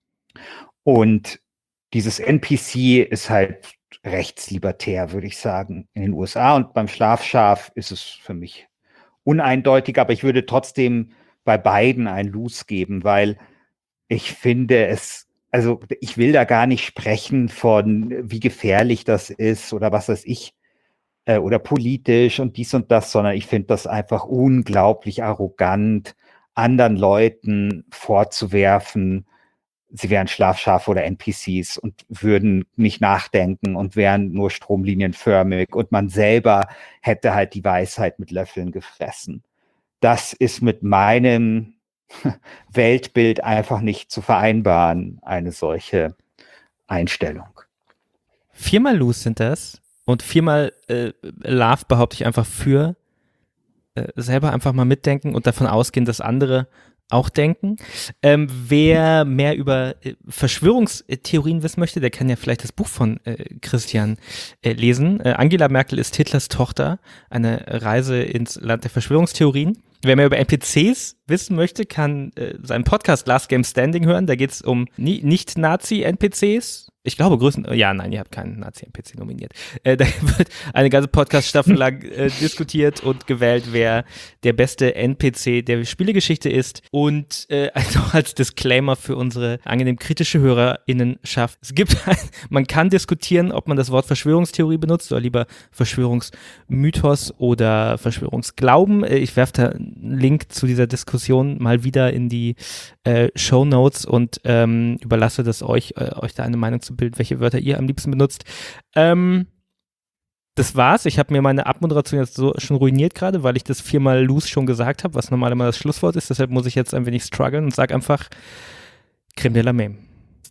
und dieses N P C ist halt rechtslibertär, würde ich sagen, in den U S A und beim Schlafschaf ist es für mich uneindeutig, aber ich würde trotzdem bei beiden ein Los geben, weil ich finde es, also ich will da gar nicht sprechen von, wie gefährlich das ist oder was weiß ich, äh, oder politisch und dies und das, sondern ich finde das einfach unglaublich arrogant, anderen Leuten vorzuwerfen, sie wären Schlafschafe oder N P Cs und würden nicht nachdenken und wären nur stromlinienförmig und man selber hätte halt die Weisheit mit Löffeln gefressen. Das ist mit meinem Weltbild einfach nicht zu vereinbaren, eine solche Einstellung. Viermal Lose sind das und viermal äh, Love behaupte ich einfach für äh, selber einfach mal mitdenken und davon ausgehen, dass andere auch denken. Ähm, wer mehr über äh, Verschwörungstheorien wissen möchte, der kann ja vielleicht das Buch von äh, Christian äh, lesen. Äh, Angela Merkel ist Hitlers Tochter, eine Reise ins Land der Verschwörungstheorien. Wer mehr über N P Cs wissen möchte, kann äh, seinen Podcast Last Game Standing hören. Da geht es um ni- Nicht-Nazi-N P Cs. Ich glaube, Größen, ja, nein, ihr habt keinen Nazi-N P C nominiert. Äh, da wird eine ganze Podcast-Staffel lang äh, diskutiert und gewählt, wer der beste N P C der Spielegeschichte ist. Und äh, also als Disclaimer für unsere angenehm kritische HörerInnenschaft. Es gibt, ein, man kann diskutieren, ob man das Wort Verschwörungstheorie benutzt oder lieber Verschwörungsmythos oder Verschwörungsglauben. Äh, ich werfe da einen Link zu dieser Diskussion mal wieder in die äh, Shownotes und ähm, überlasse das euch, äh, euch da eine Meinung zu bilden, welche Wörter ihr am liebsten benutzt. Ähm, das war's. Ich habe mir meine Abmoderation jetzt so schon ruiniert gerade, weil ich das viermal Lose schon gesagt habe, was normalerweise das Schlusswort ist. Deshalb muss ich jetzt ein wenig strugglen und sage einfach Creme de la Meme.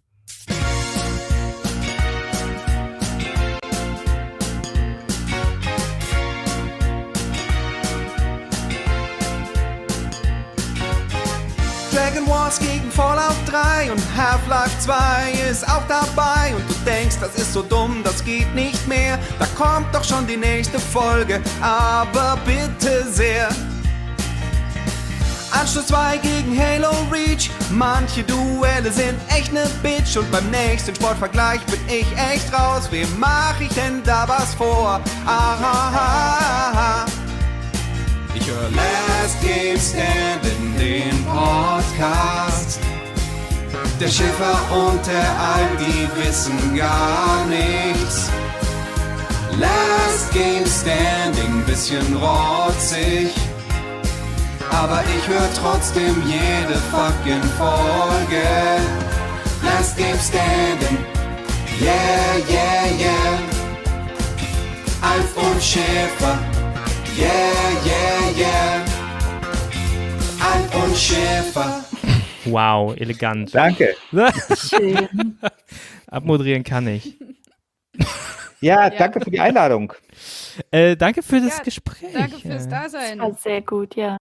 Dragon Wars gegen Fallout drei und Half-Life zwei ist auch dabei und du denkst, das ist so dumm, das geht nicht mehr. Da kommt doch schon die nächste Folge, aber bitte sehr. Anschluss zwei gegen Halo Reach, manche Duelle sind echt ne Bitch und beim nächsten Sportvergleich bin ich echt raus. Wem mach ich denn da was vor? Aha. Ich höre Last Game Standing, den Podcast. Der Schiffer und der Alp, die wissen gar nichts. Last Game Standing, bisschen rotzig. Aber ich höre trotzdem jede fucking Folge. Last Game Standing, yeah, yeah, yeah. Alf und Schäfer. Yeah, yeah, yeah. Alp und Schäfer. Wow, elegant. Danke. Schön. Abmoderieren kann ich. Ja, Ja. danke für die Einladung. Äh, danke für das Ja, Gespräch. Danke fürs Äh, Dasein. Das war sehr gut, ja.